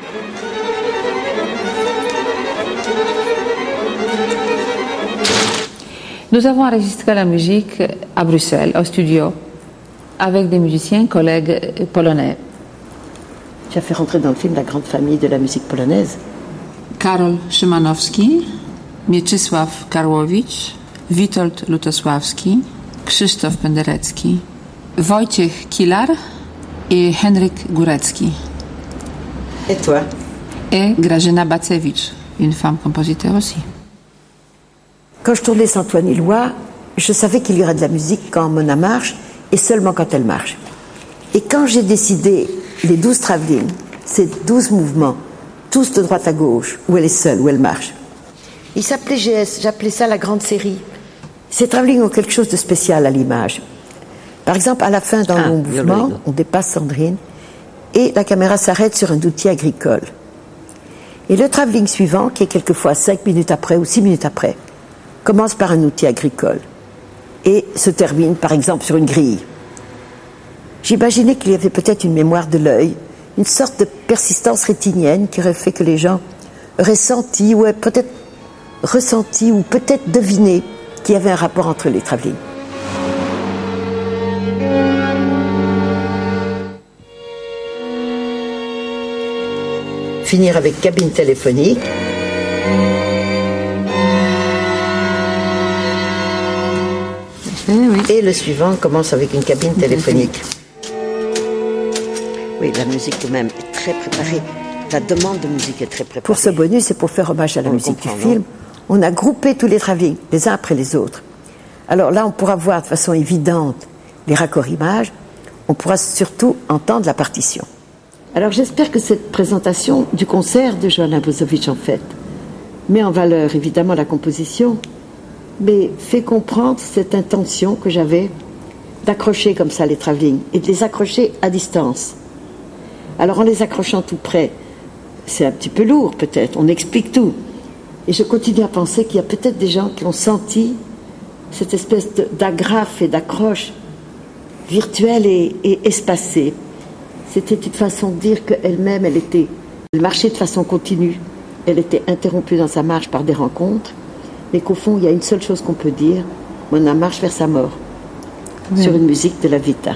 Nous avons enregistré la musique à Bruxelles, au studio, avec des musiciens, collègues polonais. Tu as fait rentrer dans le film la grande famille de la musique polonaise. Karol Szymanowski, Mieczysław Karłowicz, Witold Lutosławski, Krzysztof Penderecki, Wojciech Kilar et Henryk Górecki. Et toi? Et Grażyna Bacewicz, une femme compositeur aussi. Quand je tournais Saint-Ouen-Illois, je savais qu'il y aurait de la musique quand Mona marche et seulement quand elle marche. Et quand j'ai décidé les 12 travelling, ces 12 mouvements, tous de droite à gauche, où elle est seule, où elle marche, il s'appelait GS, j'appelais ça la grande série. Ces travelling ont quelque chose de spécial à l'image. Par exemple, à la fin, dans le mouvement, on dépasse Sandrine et la caméra s'arrête sur un outil agricole. Et le travelling suivant, qui est quelquefois 5 minutes après ou 6 minutes après, commence par un outil agricole et se termine, par exemple, sur une grille. J'imaginais qu'il y avait peut-être une mémoire de l'œil, une sorte de persistance rétinienne qui aurait fait que les gens auraient senti, ou peut-être ressenti, ou peut-être deviné qu'il y avait un rapport entre les travelling. Finir avec cabine téléphonique. Et le suivant commence avec une cabine téléphonique. Oui, la musique même est très préparée. La demande de musique est très préparée. Pour ce bonus et pour faire hommage à la musique du film, on a groupé tous les travelling, les uns après les autres. Alors là, on pourra voir de façon évidente les raccords images. On pourra surtout entendre la partition. Alors j'espère que cette présentation du concert de Joanna Brusovich, en fait, met en valeur évidemment la composition, mais fait comprendre cette intention que j'avais d'accrocher comme ça les travelling et de les accrocher à distance. Alors en les accrochant tout près, c'est un petit peu lourd peut-être, on explique tout. Et je continue à penser qu'il y a peut-être des gens qui ont senti cette espèce d'agrafe et d'accroche virtuelle et espacée. C'était une façon de dire qu'elle-même, elle marchait de façon continue, elle était interrompue dans sa marche par des rencontres, mais qu'au fond, il y a une seule chose qu'on peut dire, Mona marche vers sa mort, sur une musique de la Vita.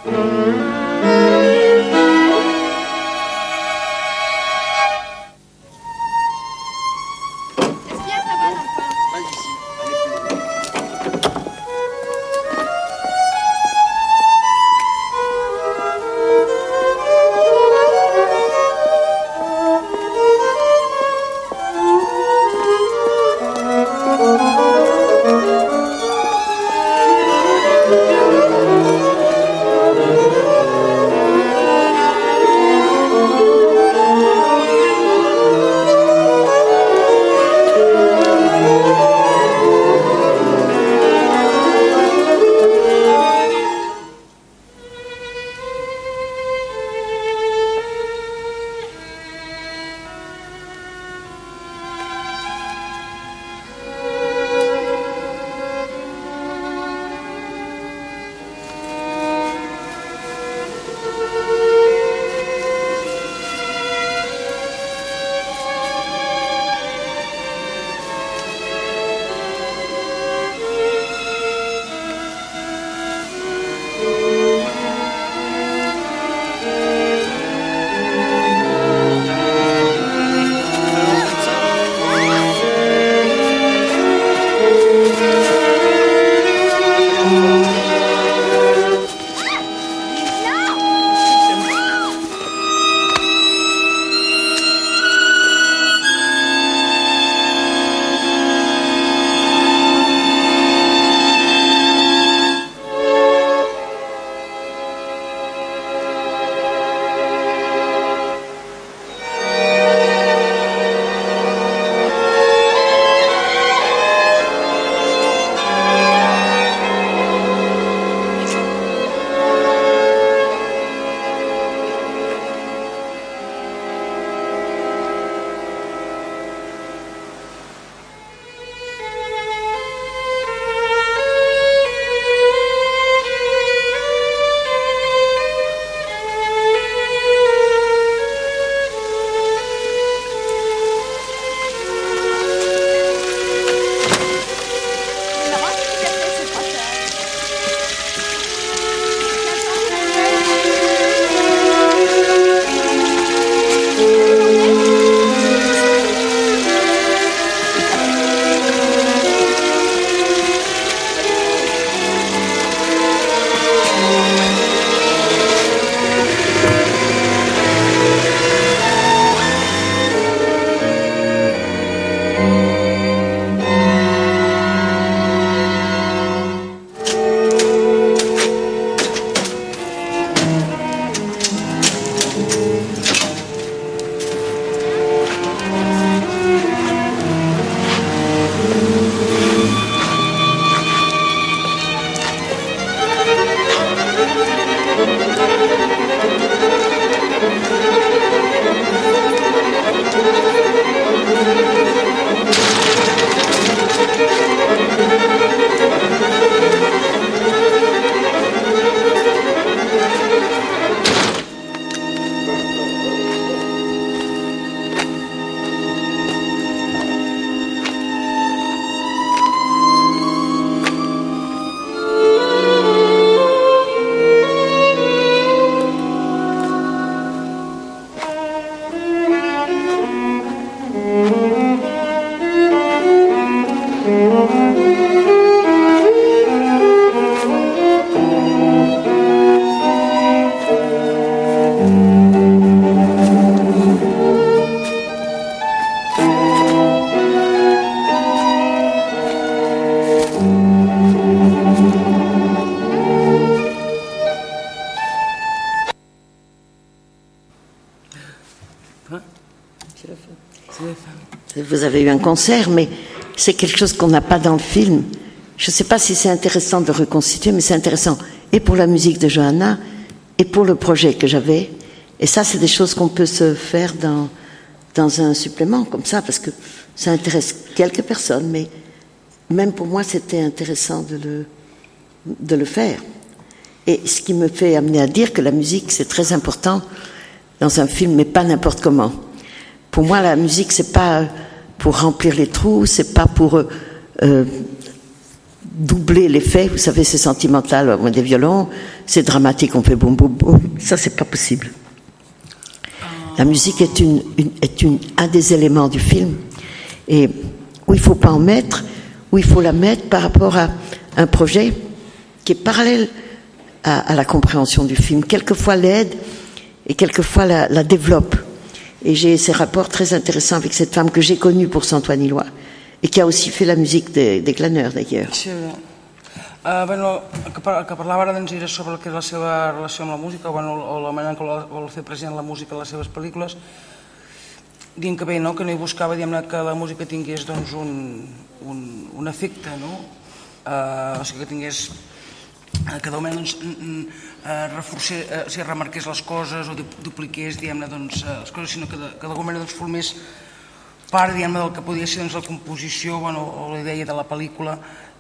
Vous avez eu un concert, mais c'est quelque chose qu'on n'a pas dans le film. Je ne sais pas si c'est intéressant de reconstituer, mais c'est intéressant et pour la musique de Johanna et pour le projet que j'avais. Et ça, c'est des choses qu'on peut se faire dans un supplément comme ça, parce que ça intéresse quelques personnes, mais même pour moi, c'était intéressant de le faire. Et ce qui me fait amener à dire que la musique, c'est très important dans un film, mais pas n'importe comment. Pour moi, la musique, c'est pas pour remplir les trous, c'est pas pour doubler l'effet. Vous savez, c'est sentimental, on met des violons, c'est dramatique, on fait boum boum boum. Ça, c'est pas possible. La musique est un des éléments du film, et où il faut pas en mettre, où il faut la mettre par rapport à un projet qui est parallèle à la compréhension du film. Quelquefois l'aide et quelquefois la développe. Et j'ai ces rapports très intéressants avec cette femme que j'ai connue pour Saint-Ouen Ilois et qui a aussi fait la musique des Glaneurs, d'ailleurs. Sí. Bueno, que parlava ara d'en Gira sobre el que és la seva relació amb la música, bueno, o la manera en què vol fer present la música a les seves pel·lícules, dient que bé, no? Que no hi buscava, diguem-ne, que la música tingués doncs, un efecte, no? O sigui, que tingués que d'alguna manera remarqués les coses o dupliqués, diguem-ne, les coses, sinó que d'alguna manera formés part, diguem-ne, del que podia ser la composició o la idea de la pel·lícula.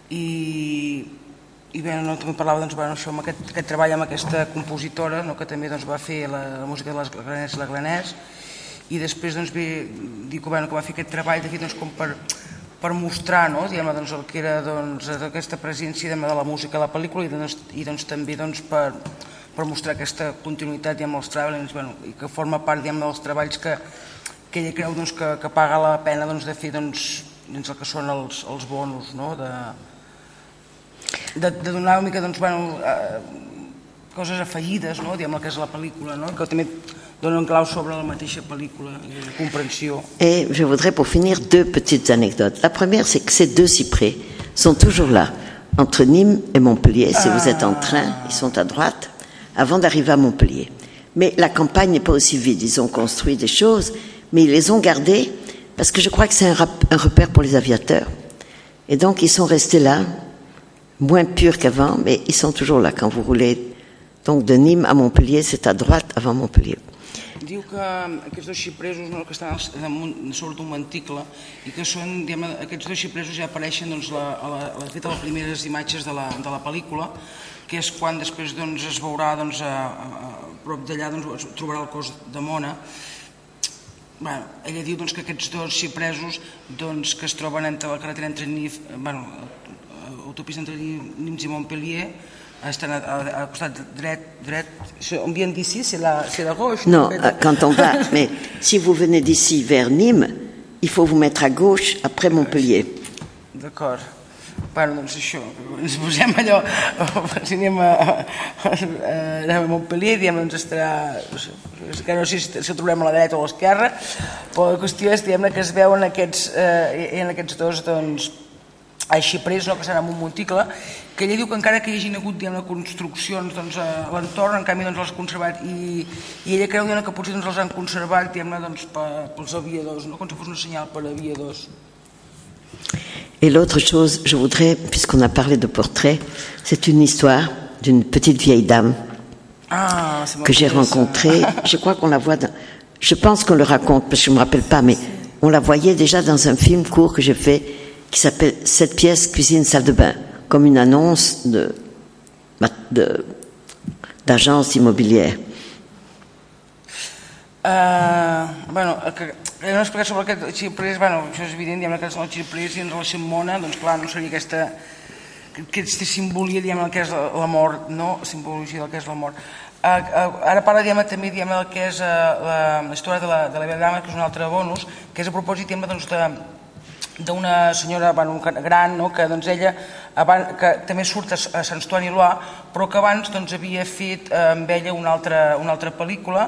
I bé, també parlava això amb aquest treball amb aquesta compositora que també va fer la música de les Glaners i la Glaners, i després diu que va fer aquest treball de fet com per mostrar el que era aquesta presència de la música a la pel·lícula i també per mostrar aquesta continuïtat amb els treballs i que forma part dels treballs que ella creu que paga la pena de fer dins el que són els bonus, de donar una mica coses afegides amb el que és la pel·lícula, que també donen clau sobre la mateixa pel·lícula i la comprensió. Et je voudrais pour finir 2 petites anecdotes. La première, c'est que ces 2 cyprès sont toujours là, entre Nîmes et Montpellier. Si vous êtes en train, ils sont à droite, avant d'arriver à Montpellier. Mais la campagne n'est pas aussi vide. Ils ont construit des choses, mais ils les ont gardées parce que je crois que c'est un repère pour les aviateurs. Et donc, ils sont restés là, moins purs qu'avant, mais ils sont toujours là quand vous roulez. Donc, de Nîmes à Montpellier, c'est à droite avant Montpellier. Diu que aquests 2 xipresos que estan sobre d'un monticle i que són, aquests 2 xipresos ja apareixen a les primeres imatges de la pel·lícula, que és quan després es veurà a prop d'allà, trobarà el cos de Mona. Ella diu que aquests 2 xipresos que es troben entre la carretera entre autopista entre Nîmes i Montpellier estan al costat dret. On vient d'ici, c'est la gauche. Non, quand on va, mais si vous venez d'ici vers Nîmes, il faut vous mettre à gauche après Montpellier. D'acord. Doncs això, ens posem allò, si anem a Montpellier, estarà, que no sé si el trobem a la dreta o a l'esquerra, però la qüestió és que es veuen aquests 2 xiprers que estan en un monticle, que ella diu que encara que hi hagin hagut construccions a l'entorn, en canvi els ha conservat, i ella creu que potser els han conservat pels aviadors, com si fos un senyal per aviadors. Et l'autre chose, je voudrais, puisqu'on a parlé de portrait, c'est une histoire d'une petite vieille dame que j'ai rencontrée. Je crois qu'on la voit, je pense qu'on le raconte, parce que je ne me rappelle pas, mais on la voyait déjà dans un film court que j'ai fait, qui s'appelle 7 pièces, cuisine, salle de bain, comme une annonce d'agence immobilière. Hem explicat sobre aquests xiprers, això és evident, que són els xiprers i en relació amb Mona, doncs clar, no seria aquesta simbologia, que és la mort, no? Simbologia del que és la mort. Ara parla també del que és la història de la vella dama, que és un altre bonus, que és a propòsit d'una senyora gran, que ella també surt a Sant Ouen Ilois, però que abans havia fet amb ella una altra pel·lícula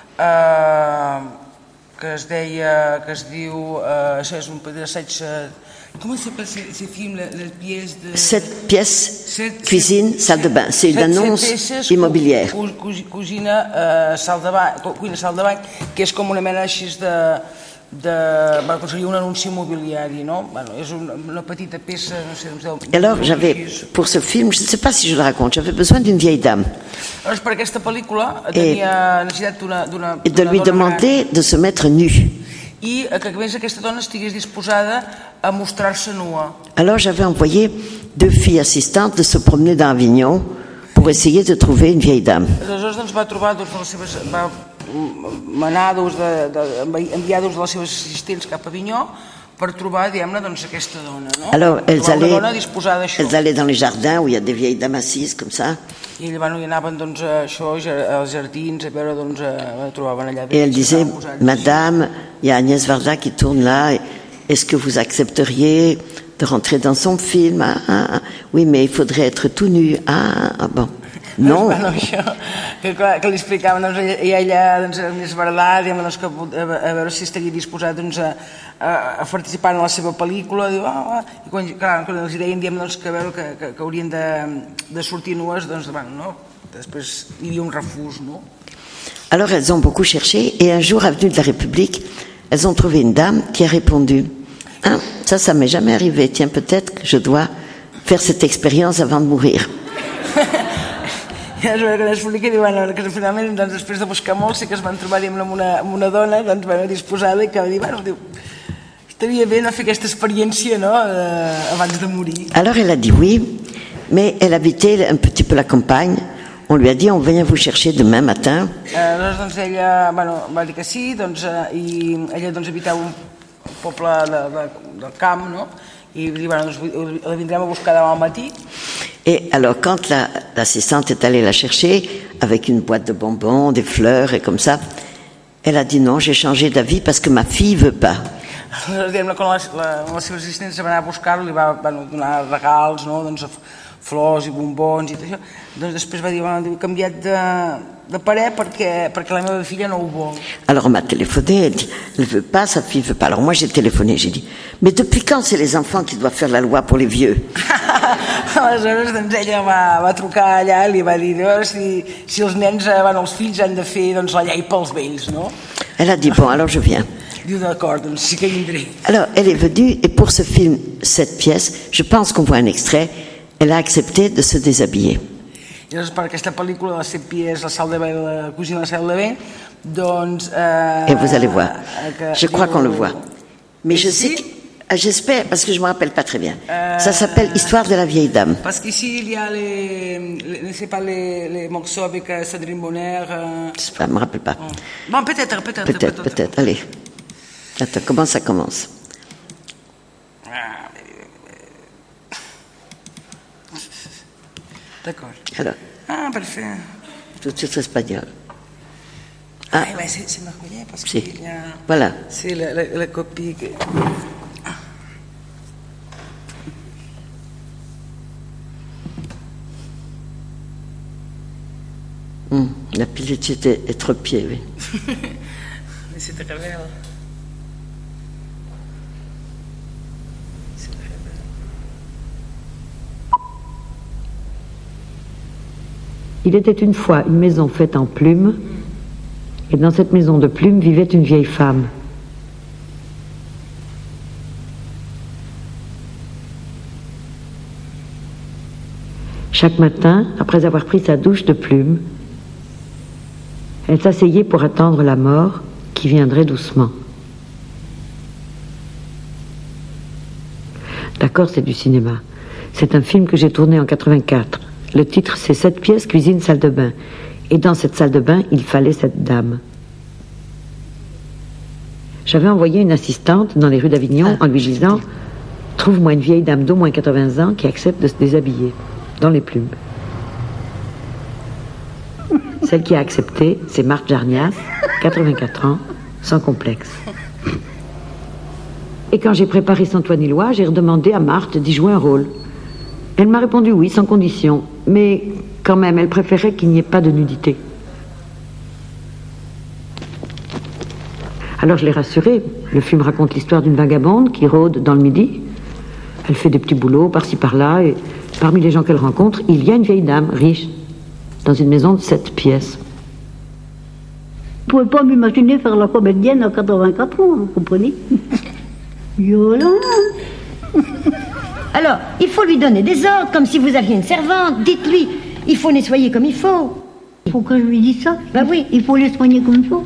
que es diu, és un assaig, com s'appelle ce film, les pièces de... 7 pièces, cuisine, salle de bain, c'est une annonce immobilière. Cuina, salle de bany, que és com una mena així seria un anunci immobiliari, no? És una petita peça, no sé... Alors, j'avais, pour ce film, je ne sais pas si je le raconte, j'avais besoin d'une vieille dame. Alors, per aquesta pel·lícula tenia necessitat d'una... Et de lui demander de se mettre nue. I que aquesta dona estigués disposada a mostrar-se nua. Alors, j'avais envoyé 2 filles assistantes de se promener dans Avignon pour essayer de trouver une vieille dame. Aleshores, va trobar de les seves... enviar 2 de les seves assistents cap a Avinyó per trobar, diguem-ne, doncs aquesta dona, no? Alors, elles allaient dans les jardins où il y a des vieilles dames assises, comme ça. I hi anaven, doncs, això, als jardins, a veure, doncs, trobaven allà. Et elle disait, Madame, il y a Agnès Varda qui tourne là, est-ce que vous accepteriez de rentrer dans son film? Oui, mais il faudrait être tout nu. Bon. No. Bueno, això, que li explicaven, doncs, i ella, doncs, Agnès Varda, doncs, que a veure si estaria disposat, doncs, a participar en la seva pel·lícula, i quan els deien, doncs, que a veure que haurien de sortir nues, doncs, no? Després hi havia un refús, no? Alors elles ont beaucoup cherché, et un jour, avenue de la République, elles ont trouvé une dame qui a répondu, ça m'est jamais arrivé, tiens, peut-être que je dois faire cette expérience avant de mourir. I aleshores que l'explica i diuen que finalment doncs, després de buscar molt sí que es van trobar amb una dona doncs, disposada i que va dir, estaria bé fer aquesta experiència, no? Abans de morir. Alors elle a dit oui, mais elle habitait un petit peu la campagne. On lui a dit on vient vous chercher demain matin. Aleshores doncs, ella va dir que sí, doncs, i ella doncs, habitava un poble del camp, no? I doncs, la vindrem a buscar demà al matí. Et alors, quand l'assistante est allée la chercher, avec une boîte de bonbons, des fleurs et comme ça, elle a dit non, j'ai changé d'avis parce que ma fille veut pas. Quan la seva assistència va anar a buscar-lo, li va donar regals, no? Doncs, flors i bombons i tot això. Doncs després va dir, he canviat de parer perquè la meva filla no ho vol. Alors on m'a téléphoné, elle dit, elle veut pas, sa fille veut pas. Alors moi j'ai téléphoné, j'ai dit, mais depuis quand c'est les enfants qui doivent faire la loi pour les vieux? Aleshores doncs ella va trucar allà i li va dir si els nens, els fills han de fer la llei pels vells, no? Elle a dit, bon, alors je viens. Diu, d'accord, doncs sí que vindré. Alors elle est venue et pour ce film, cette pièce, je pense qu'on voit un extrait, elle a accepté de se déshabiller. I llavors per aquesta pel·lícula de 7 pieds, la Sal de Bé, la cosina de Sal de Bé, doncs... Et vous allez voir, je crois qu'on le voit. Mais je sais que... J'espère, parce que je ne me rappelle pas très bien. Ça s'appelle Histoire de la vieille dame. Parce qu'ici, il y a les morceaux avec Sandrine Bonner. Je ne me rappelle pas. Bon, peut-être. Allez. Attends, comment ça commence? D'accord. Alors. Parfait. Tout de suite espagnol. C'est merveilleux parce si. qu'il y a... Voilà. C'est la copie que... La pilotite est trop pied, oui. Mais c'est très belle. C'est très belle. Il était une fois une maison faite en plumes, et dans cette maison de plumes vivait une vieille femme. Chaque matin, après avoir pris sa douche de plumes, elle s'asseyait pour attendre la mort qui viendrait doucement. D'accord, c'est du cinéma. C'est un film que j'ai tourné en 84. Le titre, c'est 7 pièces, cuisine, salle de bain. Et dans cette salle de bain, il fallait cette dame. J'avais envoyé une assistante dans les rues d'Avignon en lui disant « Trouve-moi une vieille dame d'au moins 80 ans qui accepte de se déshabiller dans les plumes. » Celle qui a accepté, c'est Marthe Jarnias, 84 ans, sans complexe. Et quand j'ai préparé Saint-Ouen-Illois, j'ai redemandé à Marthe d'y jouer un rôle. Elle m'a répondu oui, sans condition, mais quand même, elle préférait qu'il n'y ait pas de nudité. Alors je l'ai rassurée. Le film raconte l'histoire d'une vagabonde qui rôde dans le Midi. Elle fait des petits boulots par-ci par-là, et parmi les gens qu'elle rencontre, il y a une vieille dame riche, dans une maison de 7 pièces. Vous ne pouvez pas m'imaginer faire la comédienne à 84 ans, vous comprenez? Yolande. Alors, il faut lui donner des ordres, comme si vous aviez une servante. Dites-lui, il faut nettoyer comme il faut. Il faut que je lui dise ça? Ben oui. Il faut les soigner comme il faut.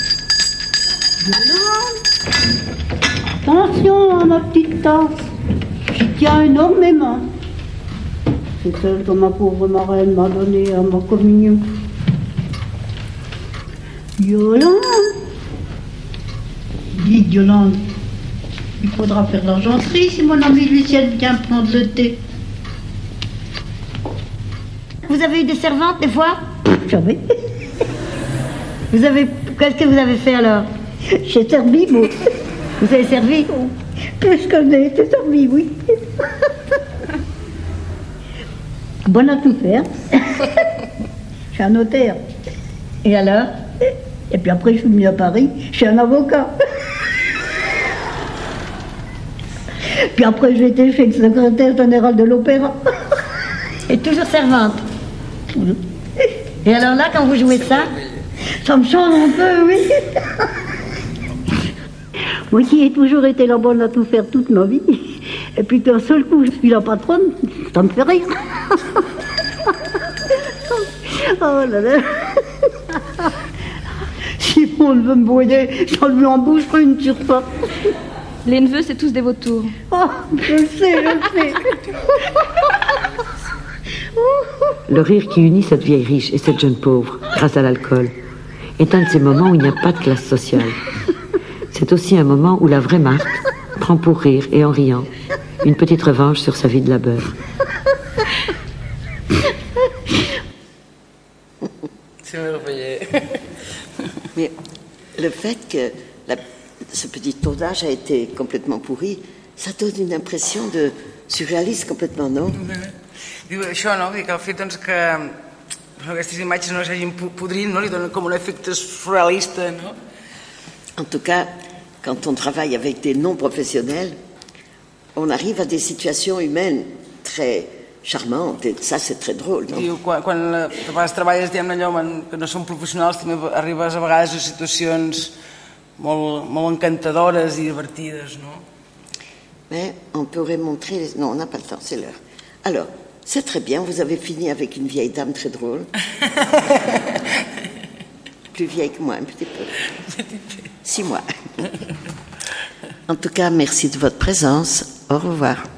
Yolande. Attention à ma petite tasse. J'y tiens énormément. C'est celle que ma pauvre marraine m'a donnée à ma communion. Yolande. Dites Yolande. Il faudra faire l'argenterie si mon ami Lucienne vient prendre le thé. Vous avez eu des servantes des fois? Jamais. Qu'est-ce que vous avez fait alors? J'ai servi, moi. Vous avez servi? Plus que j'ai été servi, oui. Bonne à tout faire. Je suis un notaire. Et alors? Et puis après, je suis venue à Paris. Je suis un avocat. Puis après, j'ai été chez le secrétaire général de l'opéra. Et toujours servante? Et alors là, quand vous jouez ça me change un peu, oui. Moi qui ai toujours été la bonne à tout faire toute ma vie, et puis d'un seul coup, je suis la patronne, ça me fait rire. Oh là là. Si mon neveu me voyait, j'en lui emboucherais une sur ça. Les neveux, c'est tous des vautours. Oh, je le sais. Le rire qui unit cette vieille riche et cette jeune pauvre, grâce à l'alcool, est un de ces moments où il n'y a pas de classe sociale. C'est aussi un moment où la vraie Marthe prend pour rire et en riant une petite revanche sur sa vie de labeur. C'est merveilleux. Mais le fait que ce petit tour d'âge a été complètement pourri, ça donne une impression de surréaliste complètement, non? Diu això, no? Que el fet que aquestes imatges no s'hagin podrit, no? Li donen com un efecte surrealista, no? En tout cas, quand on travaille avec des non-professionnels, on arrive à des situations humaines très charmantes, et ça c'est très drôle, no? Diu, quan a vegades treballes, diguem, allò que no són professionals, també arribes a vegades a situacions molt encantadores i divertides, no? Mais on pourrait montrer... Non, on n'a pas le temps, c'est l'heure. Alors, c'est très bien, vous avez fini avec une vieille dame très drôle. Plus vieille que moi, un petit peu. 6 mois. En tout cas, merci de votre présence. Au revoir.